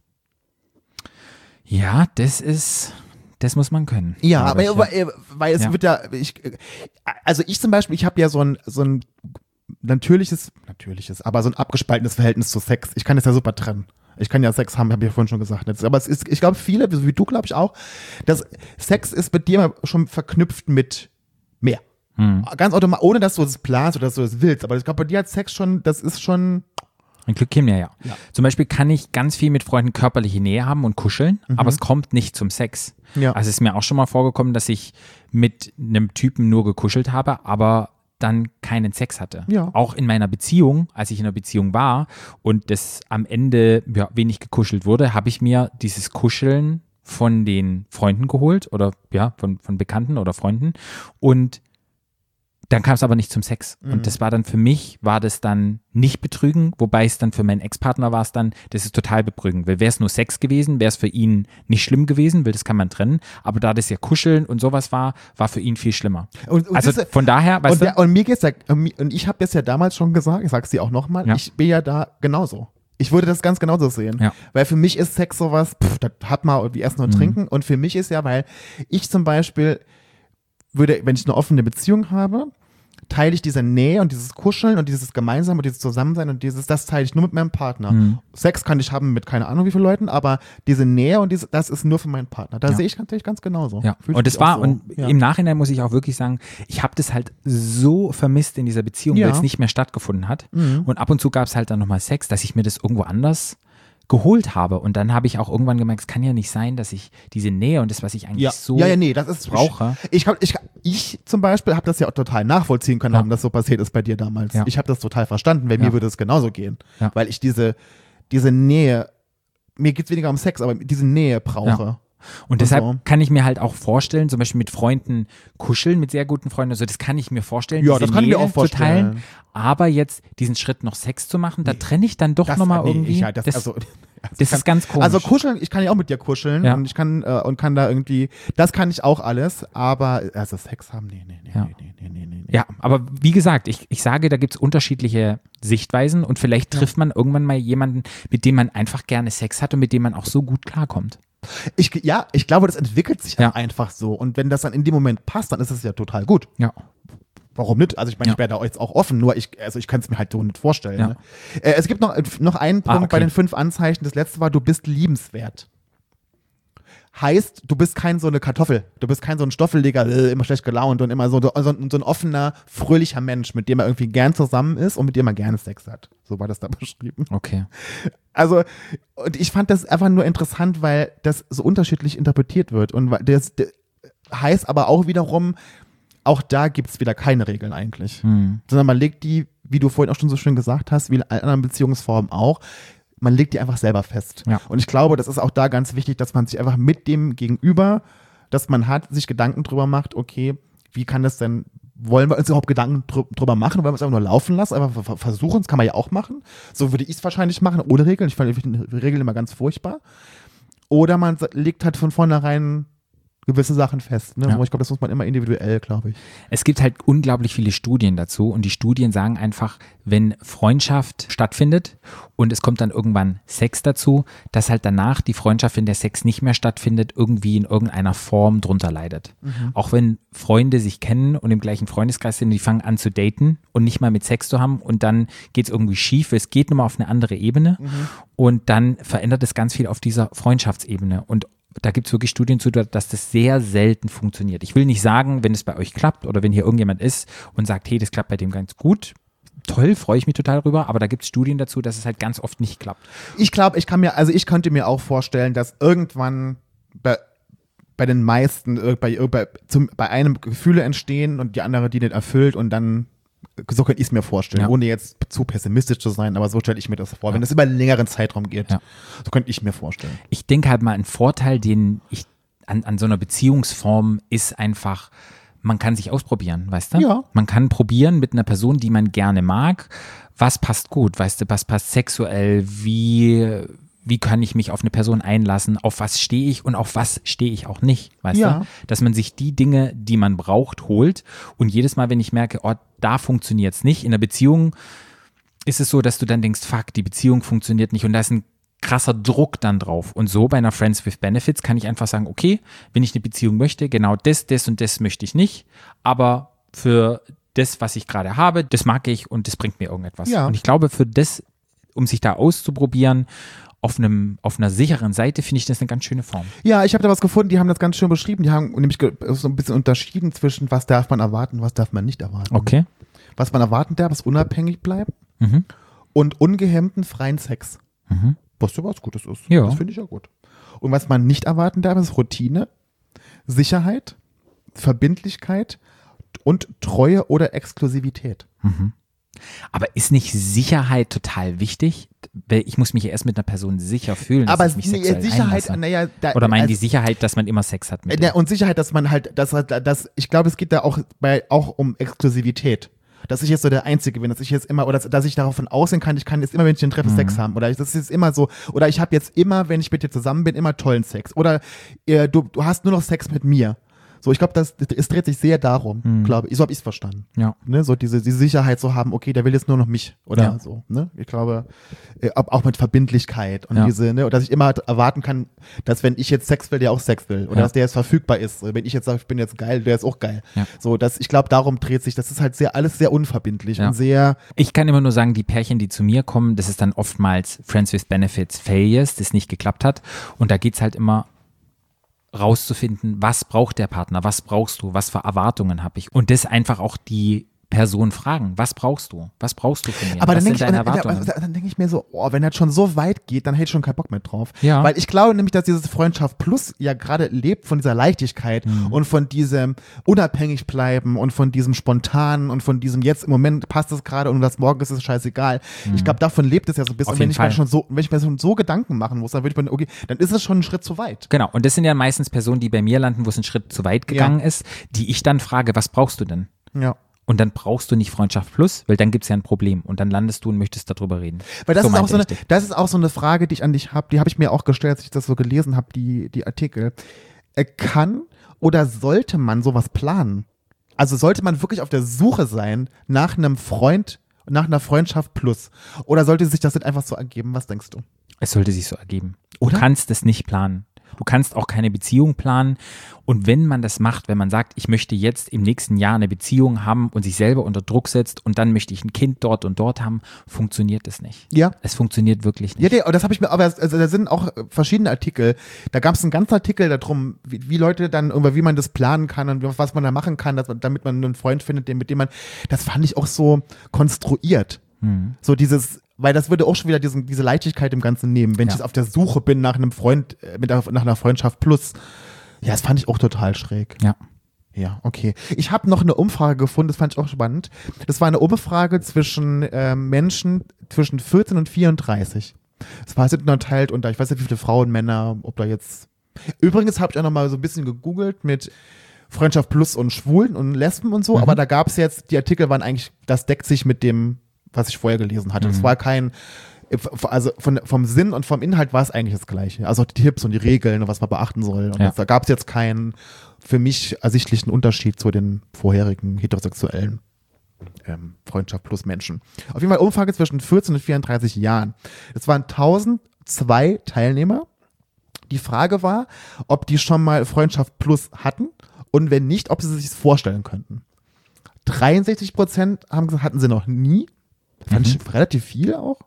B: Ja, das muss man können.
A: Ja,
B: glaub
A: aber
B: ich,
A: weil es
B: Ja.
A: wird ja, ich zum Beispiel, ich habe ja so ein natürliches, aber so ein abgespaltenes Verhältnis zu Sex. Ich kann das ja super trennen. Ich kann ja Sex haben, habe ich ja vorhin schon gesagt. Aber es ist, ich glaube, viele, wie du, glaube ich auch, dass Sex ist mit dir schon verknüpft mit mehr. Ganz automatisch, ohne dass du es planst oder dass du es willst. Aber ich glaube, bei dir hat Sex schon, das ist schon.
B: Ein Glück käme ja. Zum Beispiel kann ich ganz viel mit Freunden körperliche Nähe haben und kuscheln, aber es kommt nicht zum Sex.
A: Ja.
B: Also es ist mir auch schon mal vorgekommen, dass ich mit einem Typen nur gekuschelt habe, aber dann keinen Sex hatte.
A: Ja.
B: Auch in meiner Beziehung, als ich in einer Beziehung war und das am Ende wenig gekuschelt wurde, habe ich mir dieses Kuscheln von den Freunden geholt oder von Bekannten oder Freunden und Dann kam es aber nicht zum Sex. Und das war dann für mich, war das dann nicht betrügen, wobei es dann für meinen Ex-Partner war es dann, das ist total betrügen. Weil wäre es nur Sex gewesen, wäre es für ihn nicht schlimm gewesen, weil das kann man trennen. Aber da das ja Kuscheln und sowas war für ihn viel schlimmer.
A: Und
B: also von daher, weißt du?
A: Und mir geht's ja, und ich habe das ja damals schon gesagt, ich sag's dir auch nochmal, ich bin ja da genauso. Ich würde das ganz genauso sehen. Ja. Weil für mich ist Sex sowas, das hat man irgendwie Essen und Trinken. Und für mich ist ja, weil ich zum Beispiel würde, wenn ich eine offene Beziehung habe, teile ich diese Nähe und dieses Kuscheln und dieses Gemeinsam und dieses Zusammensein und das teile ich nur mit meinem Partner. Sex kann ich haben mit keine Ahnung wie vielen Leuten, aber diese Nähe und das ist nur für meinen Partner. Da sehe ich natürlich ganz genauso.
B: Ja. Und das war, so. Und im Nachhinein muss ich auch wirklich sagen, ich habe das halt so vermisst in dieser Beziehung, weil es nicht mehr stattgefunden hat. Und ab und zu gab es halt dann nochmal Sex, dass ich mir das irgendwo anders geholt habe. Und dann habe ich auch irgendwann gemerkt, es kann ja nicht sein, dass ich diese Nähe und das, was ich eigentlich
A: das ist
B: brauche.
A: Ich zum Beispiel habe das ja auch total nachvollziehen können, warum das so passiert ist bei dir damals. Ja. Ich habe das total verstanden, weil mir würde es genauso gehen. Ja. Weil ich diese Nähe, mir geht es weniger um Sex, aber diese Nähe brauche.
B: Ja. Und deshalb kann ich mir halt auch vorstellen, zum Beispiel mit Freunden kuscheln, mit sehr guten Freunden, also das kann ich mir vorstellen,
A: ja, das kann ich mir auch vorstellen.
B: Zu teilen, aber jetzt diesen Schritt noch Sex zu machen, da trenne ich dann doch nochmal irgendwie.
A: Das
B: ist ganz komisch.
A: Also kuscheln, ich kann ja auch mit dir kuscheln und ich kann da irgendwie, das kann ich auch alles, aber also Sex haben, nee.
B: Ja, aber wie gesagt, ich sage, da gibt es unterschiedliche Sichtweisen und vielleicht trifft man irgendwann mal jemanden, mit dem man einfach gerne Sex hat und mit dem man auch so gut klarkommt.
A: Ich glaube, das entwickelt sich einfach so. Und wenn das dann in dem Moment passt, dann ist es ja total gut.
B: Ja.
A: Warum nicht? Also ich meine, ich wäre da jetzt auch offen, nur ich kann es mir halt so nicht vorstellen. Ja. Ne? Es gibt noch einen Punkt bei den 5 Anzeichen. Das letzte war, du bist liebenswert. Heißt, du bist kein so eine Kartoffel. Du bist kein so ein Stoffelleger, immer schlecht gelaunt und immer so ein offener, fröhlicher Mensch, mit dem er irgendwie gern zusammen ist und mit dem er gerne Sex hat. So war das da beschrieben.
B: Okay.
A: Also, und ich fand das einfach nur interessant, weil das so unterschiedlich interpretiert wird. Und das heißt aber auch wiederum, auch da gibt es wieder keine Regeln eigentlich. Sondern man legt die, wie du vorhin auch schon so schön gesagt hast, wie in allen anderen Beziehungsformen auch, man legt die einfach selber fest. Ja. Und ich glaube, das ist auch da ganz wichtig, dass man sich einfach mit dem Gegenüber, das man hat, sich Gedanken drüber macht, okay, wie kann das denn, wollen wir uns überhaupt Gedanken drüber machen, wollen wir es einfach nur laufen lassen, einfach versuchen, das kann man ja auch machen. So würde ich es wahrscheinlich machen, ohne Regeln. Ich finde Regeln immer ganz furchtbar. Oder man legt halt von vornherein gewisse Sachen fest. Ne? Ja. Aber ich glaube, das muss man immer individuell, glaube ich.
B: Es gibt halt unglaublich viele Studien dazu und die Studien sagen einfach, wenn Freundschaft stattfindet und es kommt dann irgendwann Sex dazu, dass halt danach die Freundschaft, wenn der Sex nicht mehr stattfindet, irgendwie in irgendeiner Form drunter leidet. Auch wenn Freunde sich kennen und im gleichen Freundeskreis sind, die fangen an zu daten und nicht mal mit Sex zu haben und dann geht es irgendwie schief, es geht nur mal auf eine andere Ebene und dann verändert es ganz viel auf dieser Freundschaftsebene und da gibt es wirklich Studien zu, dass das sehr selten funktioniert. Ich will nicht sagen, wenn es bei euch klappt oder wenn hier irgendjemand ist und sagt, hey, das klappt bei dem ganz gut, toll, freue ich mich total drüber, aber da gibt es Studien dazu, dass es halt ganz oft nicht klappt.
A: Ich glaube, ich könnte mir auch vorstellen, dass irgendwann bei den meisten bei einem Gefühle entstehen und die andere die nicht erfüllt und dann so könnte ich es mir vorstellen, ohne jetzt zu pessimistisch zu sein, aber so stelle ich mir das vor, wenn es über einen längeren Zeitraum geht. Ja. So könnte ich mir vorstellen.
B: Ich denke halt mal, ein Vorteil, den ich an so einer Beziehungsform ist einfach, man kann sich ausprobieren, weißt du?
A: Ja.
B: Man kann probieren mit einer Person, die man gerne mag, was passt gut, weißt du, was passt sexuell, wie kann ich mich auf eine Person einlassen, auf was stehe ich und auf was stehe ich auch nicht, weißt du? Dass man sich die Dinge, die man braucht, holt und jedes Mal, wenn ich merke, oh, da funktioniert es nicht, in der Beziehung ist es so, dass du dann denkst, fuck, die Beziehung funktioniert nicht und da ist ein krasser Druck dann drauf und so bei einer Friends with Benefits kann ich einfach sagen, okay, wenn ich eine Beziehung möchte, genau das und das möchte ich nicht, aber für das, was ich gerade habe, das mag ich und das bringt mir irgendetwas. Ja. Und ich glaube, für das, um sich da auszuprobieren, auf einer sicheren Seite finde ich das eine ganz schöne Form.
A: Ja, ich habe da was gefunden, die haben das ganz schön beschrieben. Die haben nämlich so ein bisschen unterschieden zwischen, was darf man erwarten, was darf man nicht erwarten.
B: Okay.
A: Was man erwarten darf, ist unabhängig bleiben und ungehemmten freien Sex. Was ja was Gutes ist.
B: Ja.
A: Das finde ich ja gut. Und was man nicht erwarten darf, ist Routine, Sicherheit, Verbindlichkeit und Treue oder Exklusivität.
B: Aber ist nicht Sicherheit total wichtig? Weil ich muss mich ja erst mit einer Person sicher fühlen, dass
A: Aber
B: ich mich sexuell
A: Sicherheit,
B: einlasse.
A: naja,
B: Oder meinen die Sicherheit, dass man immer Sex hat mit ihr?
A: und Sicherheit, dass man halt, ich glaube, es geht da auch um Exklusivität. Dass ich jetzt so der Einzige bin, dass ich jetzt immer, oder dass ich davon ausgehen kann, ich kann jetzt immer, wenn ich den treffe, Sex haben. Oder das ist immer so, oder ich habe jetzt immer, wenn ich mit dir zusammen bin, immer tollen Sex. Oder du hast nur noch Sex mit mir. So, ich glaube, es dreht sich sehr darum, glaube ich. So habe ich es verstanden.
B: Ja.
A: Ne? So diese Sicherheit zu haben, okay, der will jetzt nur noch mich oder so. Ne? Ich glaube, auch mit Verbindlichkeit und oder dass ich immer erwarten kann, dass wenn ich jetzt Sex will, der auch Sex will. Oder dass der jetzt verfügbar ist. Wenn ich jetzt sage, ich bin jetzt geil, der ist auch geil. Ja. So, ich glaube, darum dreht sich, das ist halt alles sehr unverbindlich und sehr.
B: Ich kann immer nur sagen, die Pärchen, die zu mir kommen, das ist dann oftmals Friends with Benefits Failures, das nicht geklappt hat. Und da geht's halt immer rauszufinden, was braucht der Partner, was brauchst du, was für Erwartungen habe ich und das einfach auch die Person fragen, was brauchst du von mir,
A: aber
B: was
A: dann
B: sind deine Erwartungen?
A: Dann denke ich mir so, wenn das schon so weit geht, dann hätte ich schon keinen Bock mehr drauf.
B: Ja.
A: Weil ich glaube nämlich, dass dieses Freundschaft Plus ja gerade lebt von dieser Leichtigkeit und von diesem unabhängig bleiben und von diesem Spontanen und von diesem jetzt im Moment passt es gerade und das morgen ist es scheißegal. Ich glaube, davon lebt es ja so ein bisschen. Und wenn ich mir schon so Gedanken machen muss, dann würde ich mir, okay, dann ist es schon ein Schritt zu weit.
B: Genau, und das sind ja meistens Personen, die bei mir landen, wo es einen Schritt zu weit gegangen ist, die ich dann frage, was brauchst du denn?
A: Ja.
B: Und dann brauchst du nicht Freundschaft Plus, weil dann gibt es ja ein Problem. Und dann landest du und möchtest darüber reden.
A: Weil das ist auch so eine Frage, die ich an dich habe, die habe ich mir auch gestellt, als ich das so gelesen habe, die Artikel. Kann oder sollte man sowas planen? Also sollte man wirklich auf der Suche sein nach einem Freund, nach einer Freundschaft Plus? Oder sollte sich das nicht einfach so ergeben? Was denkst du?
B: Es sollte sich so ergeben.
A: Oder?
B: Du kannst es nicht planen. Du kannst auch keine Beziehung planen. Und wenn man das macht, wenn man sagt, ich möchte jetzt im nächsten Jahr eine Beziehung haben und sich selber unter Druck setzt und dann möchte ich ein Kind dort und dort haben, funktioniert das nicht.
A: Ja.
B: Es funktioniert wirklich nicht.
A: Ja, das habe ich mir, aber also da sind auch verschiedene Artikel. Da gab es einen ganzen Artikel darum, wie Leute dann wie man das planen kann und was man da machen kann, damit man einen Freund findet, mit dem man, das fand ich auch so konstruiert. So dieses, weil das würde auch schon wieder diese Leichtigkeit im Ganzen nehmen, wenn ich jetzt auf der Suche bin nach einem Freund, nach einer Freundschaft Plus. Ja, das fand ich auch total schräg.
B: Ja.
A: Ja, okay. Ich habe noch eine Umfrage gefunden, das fand ich auch spannend. Das war eine Umfrage zwischen Menschen zwischen 14 und 34. Das war jetzt unterteilt unter, ich weiß nicht, wie viele Frauen, Männer, ob da jetzt. Übrigens habe ich auch noch mal so ein bisschen gegoogelt mit Freundschaft Plus und Schwulen und Lesben und so, aber da gab es jetzt, die Artikel waren eigentlich, das deckt sich mit dem, was ich vorher gelesen hatte. Das war kein, also vom Sinn und vom Inhalt war es eigentlich das Gleiche. Also auch die Tipps und die Regeln und was man beachten soll. Und da gab es jetzt keinen für mich ersichtlichen Unterschied zu den vorherigen heterosexuellen Freundschaft plus Menschen. Auf jeden Fall Umfrage zwischen 14 und 34 Jahren. Es waren 1002 Teilnehmer. Die Frage war, ob die schon mal Freundschaft plus hatten und wenn nicht, ob sie sich das vorstellen könnten. 63% haben gesagt, hatten sie noch nie. Fand ich relativ viel auch.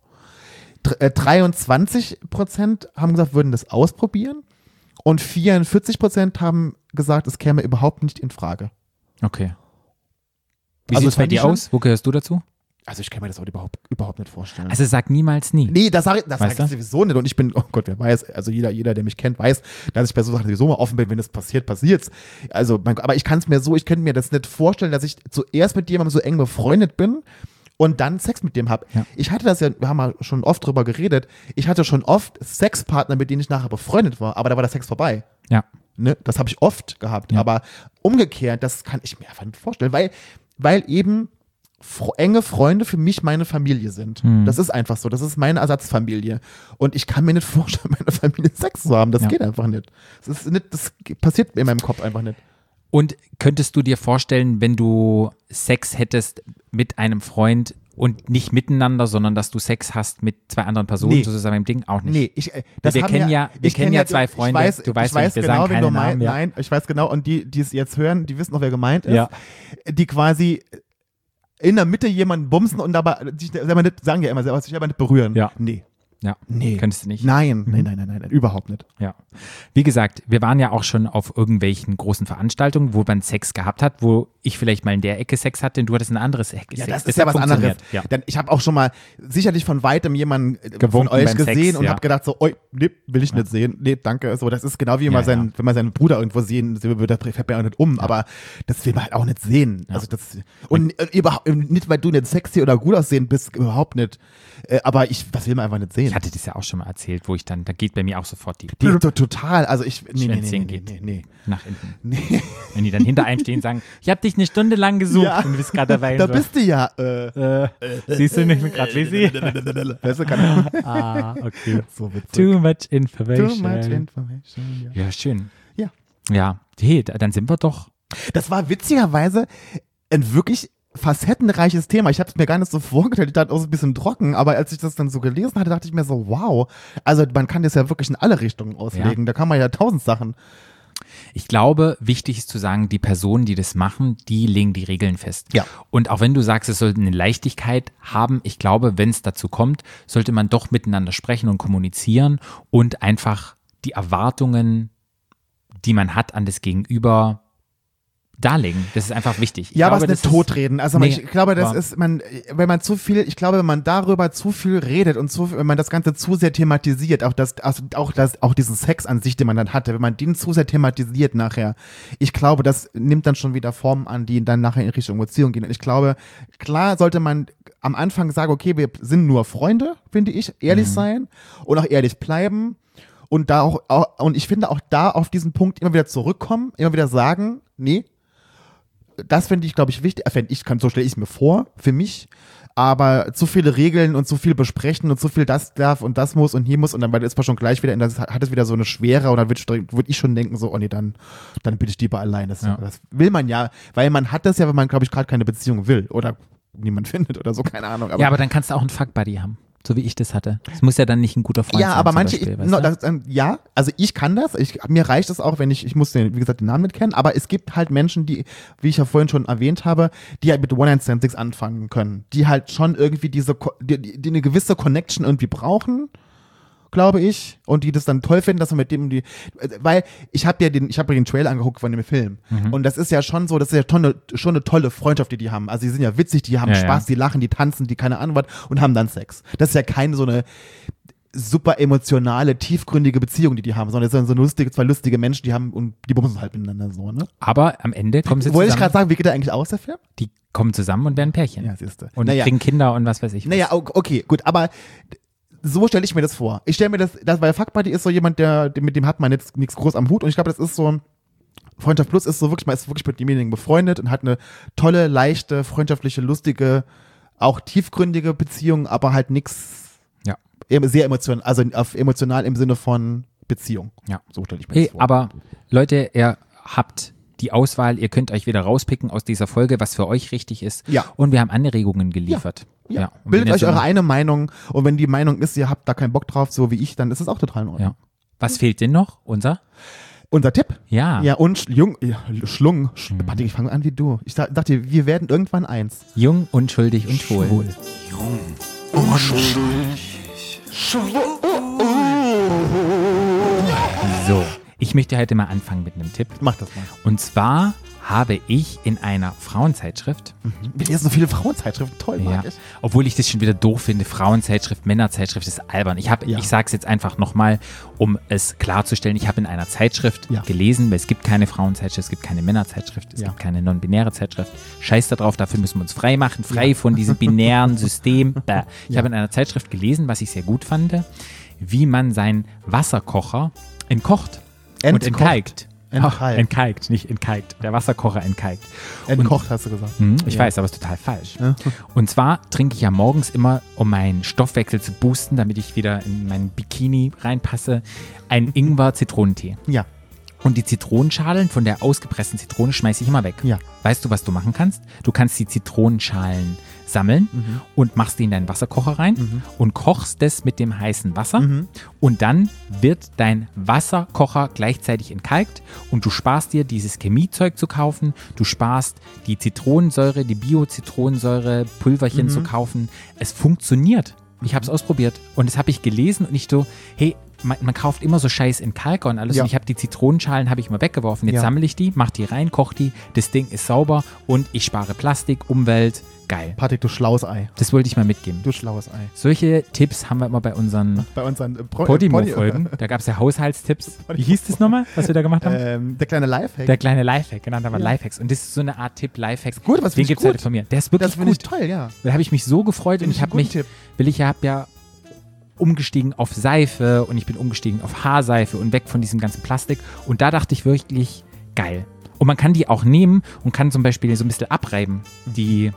A: 23% haben gesagt, würden das ausprobieren. Und 44% haben gesagt, es käme überhaupt nicht in Frage.
B: Okay. Wie sieht es bei dir aus? Wo gehörst du dazu?
A: Also ich kann mir das auch überhaupt nicht vorstellen.
B: Also sag niemals nie.
A: Nee, das sag ich sowieso nicht. Und ich bin, oh Gott, wer weiß, also jeder, der mich kennt, weiß, dass ich bei so Sachen sowieso mal offen bin, wenn es passiert, passiert's. Also, aber ich könnte mir das nicht vorstellen, dass ich zuerst mit jemandem so eng befreundet bin und dann Sex mit dem habe. Ja. Ich hatte das ja, wir haben mal schon oft drüber geredet, ich hatte schon oft Sexpartner, mit denen ich nachher befreundet war, aber da war der Sex vorbei.
B: Ja.
A: Ne? Das habe ich oft gehabt. Ja. Aber umgekehrt, das kann ich mir einfach nicht vorstellen, weil eben enge Freunde für mich meine Familie sind. Das ist einfach so. Das ist meine Ersatzfamilie. Und ich kann mir nicht vorstellen, meine Familie Sex zu haben. Das geht einfach nicht. Das passiert in meinem Kopf einfach nicht.
B: Und könntest du dir vorstellen, wenn du Sex hättest mit einem Freund und nicht miteinander, sondern dass du Sex hast mit zwei anderen Personen zusammen im Ding? Auch nicht.
A: Nee,
B: wir kennen ja zwei Freunde.
A: Ich weiß genau, wen du meinst. Nein, ich weiß genau. Und die es jetzt hören, die wissen auch, wer gemeint ist. Ja. Die quasi in der Mitte jemanden bumsen und dabei sich selber nicht, sagen ja immer selber, sich aber nicht berühren.
B: Ja.
A: Nee.
B: Ja,
A: nee.
B: Könntest du nicht?
A: Nein, überhaupt nicht.
B: Ja. Wie gesagt, wir waren ja auch schon auf irgendwelchen großen Veranstaltungen, wo man Sex gehabt hat, wo ich vielleicht mal in der Ecke Sex hatte und du hattest ein anderes Ecke
A: Ja,
B: Sex.
A: das ist ja was anderes.
B: funktioniert. Ja.
A: Denn ich habe auch schon mal sicherlich von weitem jemanden von
B: Gewunken
A: euch
B: beim
A: gesehen
B: Sex,
A: und
B: ja.
A: habe gedacht so, oi, nee, will ich nicht sehen. Nee, danke. So, das ist genau wie wenn man seinen Bruder irgendwo sehen würde, da fällt mir auch nicht um. Aber das will man halt auch nicht sehen.
B: Ja.
A: Also das, und überhaupt nicht, weil du nicht sexy oder gut aussehen bist, überhaupt nicht. Aber das will man einfach nicht sehen.
B: Ich hatte das ja auch schon mal erzählt, wo ich dann, da geht bei mir auch sofort die
A: Total. Also
B: Schwänzchen geht
A: nee.
B: nach hinten. Wenn die dann hinter einem stehen und sagen, ich habe dich eine Stunde lang gesucht und du bist gerade dabei.
A: Da
B: so.
A: bist du ja.
B: Siehst du nicht gerade busy?
A: Weißt du, keine Ahnung.
B: Okay.
A: So witzig.
B: Too much information.
A: Too much information.
B: Ja, schön.
A: Ja.
B: Ja, hey, dann sind wir doch.
A: Das war witzigerweise ein wirklich facettenreiches Thema. Ich habe es mir gar nicht so vorgestellt, ich dachte auch so ein bisschen trocken, aber als ich das dann so gelesen hatte, dachte ich mir so, wow, also man kann das ja wirklich in alle Richtungen auslegen, da kann man ja 1000 Sachen.
B: Ich glaube, wichtig ist zu sagen, die Personen, die das machen, die legen die Regeln fest.
A: Ja.
B: Und auch wenn du sagst, es sollte eine Leichtigkeit haben, ich glaube, wenn es dazu kommt, sollte man doch miteinander sprechen und kommunizieren und einfach die Erwartungen, die man hat an das Gegenüber, darlegen. Das ist einfach wichtig.
A: Ja, aber es nicht totreden. Also ich glaube, das
B: aber-
A: ist, wenn man darüber zu viel redet und wenn man das Ganze zu sehr thematisiert, auch diesen Sex an sich, den man dann hatte, wenn man den zu sehr thematisiert nachher, ich glaube, das nimmt dann schon wieder Formen an, die dann nachher in Richtung Beziehung gehen. Und ich glaube, klar sollte man am Anfang sagen, okay, wir sind nur Freunde, finde ich, ehrlich sein und auch ehrlich bleiben. Und und ich finde auch da auf diesen Punkt immer wieder zurückkommen, immer wieder sagen, nee, das finde ich, glaube ich, wichtig. So stelle ich es mir vor, für mich. Aber zu viele Regeln und zu viel besprechen und zu viel das darf und das muss und hier muss und dann ist man schon gleich wieder hat es wieder so eine Schwere und dann würde ich schon denken so, oh nee, dann bin ich lieber allein. Das will man ja, weil man hat das ja, wenn man, glaube ich, gerade keine Beziehung will oder niemand findet oder so, keine Ahnung.
B: Aber dann kannst du auch einen Fuck-Buddy haben. So wie ich das hatte. Es muss ja dann nicht ein guter Freund sein.
A: Ja, aber
B: zum
A: manche,
B: Beispiel, weißt du?
A: also ich kann das, mir reicht es auch, wenn ich muss wie gesagt, den Namen nicht kennen, aber es gibt halt Menschen, die, wie ich ja vorhin schon erwähnt habe, die halt mit One-Night-Stands anfangen können, die halt schon irgendwie die eine gewisse Connection irgendwie brauchen, glaube ich, und die das dann toll finden, dass man mit dem weil ich habe ja den Trailer angeguckt von dem Film und das ist ja schon so, das ist ja schon eine tolle Freundschaft, die haben. Also die sind ja witzig, die haben Spaß, die lachen, die tanzen, die keine Ahnung was und haben dann Sex. Das ist ja keine so eine super emotionale, tiefgründige Beziehung, die haben, sondern es sind so zwei lustige Menschen, die haben und die bumsen halt miteinander so, ne?
B: Aber am Ende kommen sie
A: Wollte ich
B: zusammen.
A: gerade sagen, wie geht der eigentlich aus, der Film?
B: Die kommen zusammen und werden Pärchen.
A: Ja, siehste.
B: Und kriegen Kinder und was weiß ich.
A: Naja, okay, gut, aber so stelle ich mir das vor. Ich stelle mir das, weil Fuck Buddy ist so jemand, mit dem hat man jetzt nichts groß am Hut und ich glaube, das ist so, Freundschaft Plus ist so wirklich, man ist wirklich mit demjenigen befreundet und hat eine tolle, leichte, freundschaftliche, lustige, auch tiefgründige Beziehung, aber halt nichts, sehr emotional, also emotional im Sinne von Beziehung.
B: Ja.
A: So stelle ich mir das vor.
B: Aber Leute, ihr habt die Auswahl, ihr könnt euch wieder rauspicken aus dieser Folge, was für euch richtig ist.
A: Ja.
B: Und wir haben Anregungen geliefert.
A: Ja.
B: Und
A: Bildet
B: wenn
A: euch
B: ihr so-
A: eure eine Meinung und wenn die Meinung ist, ihr habt da keinen Bock drauf, so wie ich, dann ist es auch total in Ordnung.
B: Ja. Was fehlt denn noch? Unser?
A: Unser Tipp?
B: Ja.
A: Ja, und warte, ich fange an wie du. Ich dachte, wir werden irgendwann eins.
B: Jung, unschuldig und schwul. So, ich möchte heute mal anfangen mit einem Tipp.
A: Mach das mal.
B: Und zwar habe ich in einer Frauenzeitschrift,
A: Mit dir so viele Frauenzeitschriften, toll, mag ich.
B: obwohl ich das schon wieder doof finde, Frauenzeitschrift, Männerzeitschrift ist albern. Ich sage es jetzt einfach nochmal, um es klarzustellen, ich habe in einer Zeitschrift gelesen, weil es gibt keine Frauenzeitschrift, es gibt keine Männerzeitschrift, es gibt keine non-binäre Zeitschrift. Scheiß da drauf, dafür müssen wir uns frei machen, frei von diesem binären System. Ich habe in einer Zeitschrift gelesen, was ich sehr gut fand, wie man seinen Wasserkocher entkocht und entkalkt. Entkalkt, nicht entkalkt. Der Wasserkocher entkalkt.
A: Entkocht, hast du gesagt.
B: Ich weiß, aber es ist total falsch. Und zwar trinke ich ja morgens immer, um meinen Stoffwechsel zu boosten, damit ich wieder in meinen Bikini reinpasse, einen Ingwer-Zitronentee.
A: Ja.
B: Und die Zitronenschalen von der ausgepressten Zitrone schmeiße ich immer weg.
A: Ja.
B: Weißt du, was du machen kannst? Du kannst die Zitronenschalen sammeln und machst die in deinen Wasserkocher rein und kochst das mit dem heißen Wasser und dann wird dein Wasserkocher gleichzeitig entkalkt und du sparst dir dieses Chemiezeug zu kaufen, du sparst die Zitronensäure, die Bio-Zitronensäure, Pulverchen zu kaufen. Es funktioniert. Ich habe es ausprobiert und das habe ich gelesen und ich so, hey, man kauft immer so Scheiß in Kalker und alles
A: Ja.
B: und ich habe die Zitronenschalen, habe ich mal weggeworfen. Jetzt sammle ich die, mach die rein, koch die, das Ding ist sauber und ich spare Plastik, Umwelt, geil.
A: Patrick, du schlaues Ei.
B: Das wollte ich mal mitgeben.
A: Du schlaues Ei.
B: Solche Tipps haben wir immer bei unseren
A: Bei unseren
B: Podimo-Folgen. Da gab es ja Haushaltstipps. Wie hieß das nochmal, was wir da gemacht haben?
A: Der kleine Lifehack.
B: Der kleine Lifehack, genannt aber Lifehacks. Und das ist so eine Art Tipp, Lifehacks.
A: Gut, was
B: Den
A: finde ich
B: gibt es
A: gut.
B: heute von mir. Der ist wirklich
A: Das finde ich
B: gut.
A: toll, ja.
B: Da habe ich mich so gefreut und
A: Finde
B: ich
A: ich
B: habe
A: einen
B: mich,
A: guten
B: ich habe ja umgestiegen auf Seife und ich bin umgestiegen auf Haarseife und weg von diesem ganzen Plastik. Und da dachte ich wirklich, geil. Und man kann die auch nehmen und kann zum Beispiel so ein bisschen abreiben. Die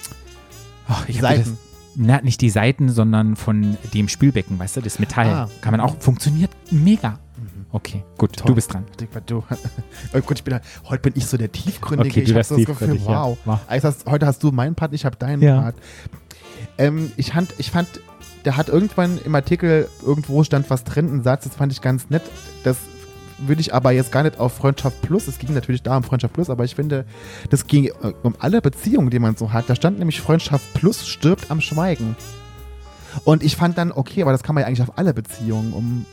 A: Seiten.
B: Nicht die Seiten, sondern von dem Spülbecken, weißt du, das Metall.
A: Ah.
B: Kann man auch, funktioniert mega. Okay, gut,
A: Toll.
B: du bist dran.
A: Du. Oh Gott, heute bin ich so der Tiefgründige.
B: Okay,
A: ich
B: du
A: habe
B: wärst
A: so das Gefühl,
B: tiefgründig, ja.
A: wow.
B: Wow.
A: Heute hast du meinen Part, ich habe deinen
B: Ja.
A: Part. Ich fand, der hat irgendwann im Artikel irgendwo stand was drin, ein Satz, das fand ich ganz nett. Das würde ich aber jetzt gar nicht auf Freundschaft Plus, es ging natürlich da um Freundschaft Plus, aber ich finde, das ging um alle Beziehungen, die man so hat. Da stand nämlich Freundschaft Plus stirbt am Schweigen. Und ich fand dann, okay, aber das kann man ja eigentlich auf alle Beziehungen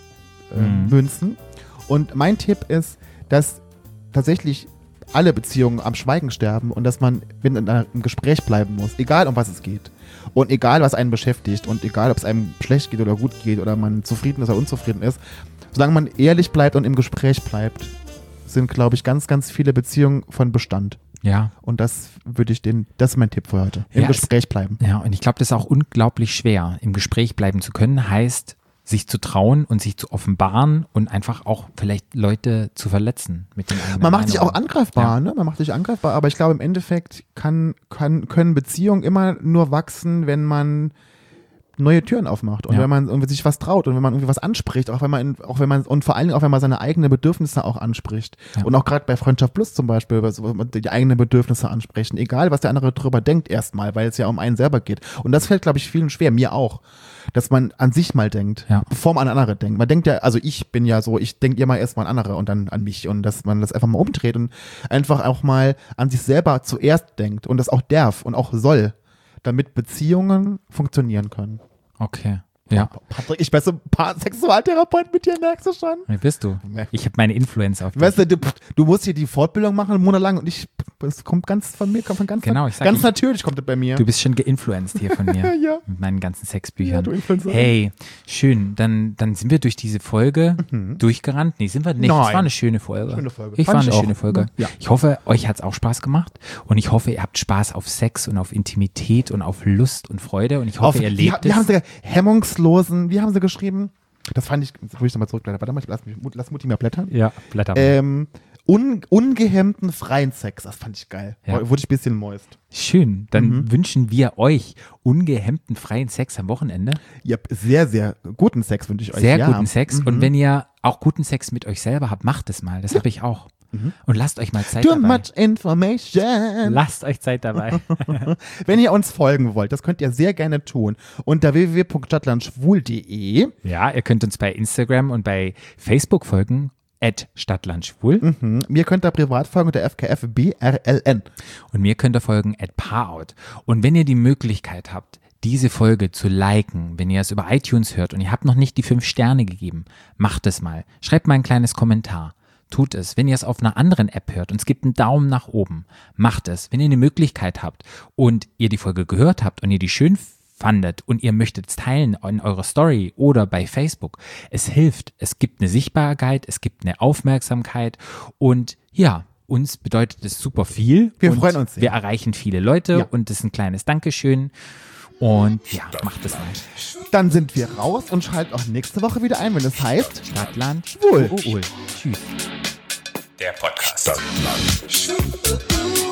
A: münzen. Und mein Tipp ist, dass tatsächlich alle Beziehungen am Schweigen sterben und dass man im Gespräch bleiben muss, egal um was es geht. Und egal, was einen beschäftigt und egal, ob es einem schlecht geht oder gut geht oder man zufrieden ist oder unzufrieden ist, solange man ehrlich bleibt und im Gespräch bleibt, sind, glaube ich, ganz, ganz viele Beziehungen von Bestand.
B: Ja.
A: Und das ist mein Tipp für heute. Im
B: Ja,
A: Gespräch bleiben.
B: Ja, und ich glaube, das ist auch unglaublich schwer. Im Gespräch bleiben zu können, heißt, sich zu trauen und sich zu offenbaren und einfach auch vielleicht Leute zu verletzen mit den eigenen
A: Man macht sich auch
B: Meinungen.
A: angreifbar,
B: Ja.
A: ne? Man macht sich angreifbar, aber ich glaube, im Endeffekt können Beziehungen immer nur wachsen, wenn man neue Türen aufmacht und
B: Ja.
A: wenn man irgendwie sich was traut und wenn man irgendwie was anspricht, und vor allen Dingen auch wenn man seine eigenen Bedürfnisse auch anspricht.
B: Ja.
A: Und auch gerade bei Freundschaft Plus zum Beispiel, die eigenen Bedürfnisse ansprechen, egal was der andere drüber denkt erstmal, weil es ja um einen selber geht. Und das fällt, glaube ich, vielen schwer, mir auch, dass man an sich mal denkt,
B: Ja.
A: bevor man an andere denkt. Man denkt ja, also ich bin ja so, ich denke immer erstmal an andere und dann an mich und dass man das einfach mal umdreht und einfach auch mal an sich selber zuerst denkt und das auch darf und auch soll, damit Beziehungen funktionieren können.
B: Okay. Ja.
A: Patrick, ich bin so ein Sexualtherapeut mit dir, merkst du schon?
B: Wer bist du? Ich habe meine Influence auf dich.
A: Weißt du musst hier die Fortbildung machen, einen Monat lang und es kommt ganz von mir,
B: Genau, ich sag,
A: ganz natürlich kommt das bei mir.
B: Du bist schon geinfluenced hier von mir.
A: Ja.
B: Mit meinen ganzen Sexbüchern.
A: Ja, du Influencer.
B: Hey, schön. Dann sind wir durch diese Folge durchgerannt. Nee, sind wir nicht.
A: Nein.
B: Es war eine schöne Folge.
A: Schöne Folge.
B: Ich
A: Fand
B: war
A: ich
B: eine
A: auch.
B: schöne Folge.
A: Ja.
B: Ich hoffe, euch hat es auch Spaß gemacht. Und ich hoffe, ihr habt Spaß auf Sex und auf Intimität und auf Lust und Freude. Und ich hoffe, ihr lebt
A: wie haben
B: es.
A: sie hemmungslosen, wie haben sie geschrieben? Das fand ich, jetzt muss ich nochmal zurückblättern. Warte mal, lass Mutti mal blättern.
B: Ja, Blätter. mal.
A: Ungehemmten freien Sex, das fand ich geil.
B: Ja.
A: Wurde ich ein bisschen moist.
B: Schön. Dann wünschen wir euch ungehemmten freien Sex am Wochenende.
A: Ihr habt sehr, sehr guten Sex, wünsche ich euch.
B: Sehr
A: ja.
B: guten Sex. Und wenn ihr auch guten Sex mit euch selber habt, macht es mal. Das habe ich auch. Und lasst euch mal Zeit
A: Too
B: dabei.
A: much information.
B: Lasst euch Zeit dabei.
A: Wenn ihr uns folgen wollt, das könnt ihr sehr gerne tun. Unter www.stadtlandschwul.de.
B: Ja, ihr könnt uns bei Instagram und bei Facebook folgen, @stadtlandschwul.
A: Mir könnt ihr privat folgen unter FKFBRLN.
B: Und mir könnt ihr folgen @Paarout. Und wenn ihr die Möglichkeit habt, diese Folge zu liken, wenn ihr es über iTunes hört und ihr habt noch nicht die 5 Sterne gegeben, macht es mal. Schreibt mal ein kleines Kommentar. Tut es. Wenn ihr es auf einer anderen App hört und es gibt einen Daumen nach oben, macht es. Wenn ihr eine Möglichkeit habt und ihr die Folge gehört habt und ihr die schön fandet und ihr möchtet es teilen in eurer Story oder bei Facebook, es hilft. Es gibt eine Sichtbarkeit, es gibt eine Aufmerksamkeit und ja, uns bedeutet es super viel.
A: Wir
B: und
A: freuen uns sehr.
B: Wir erreichen viele Leute
A: Ja.
B: und das ist ein kleines Dankeschön. Und ja, macht es mal.
A: Dann sind wir raus und schalten auch nächste Woche wieder ein, wenn es heißt
B: Stadtland.
A: Schwul.
B: Tschüss.
C: Der Podcast. Stadtland.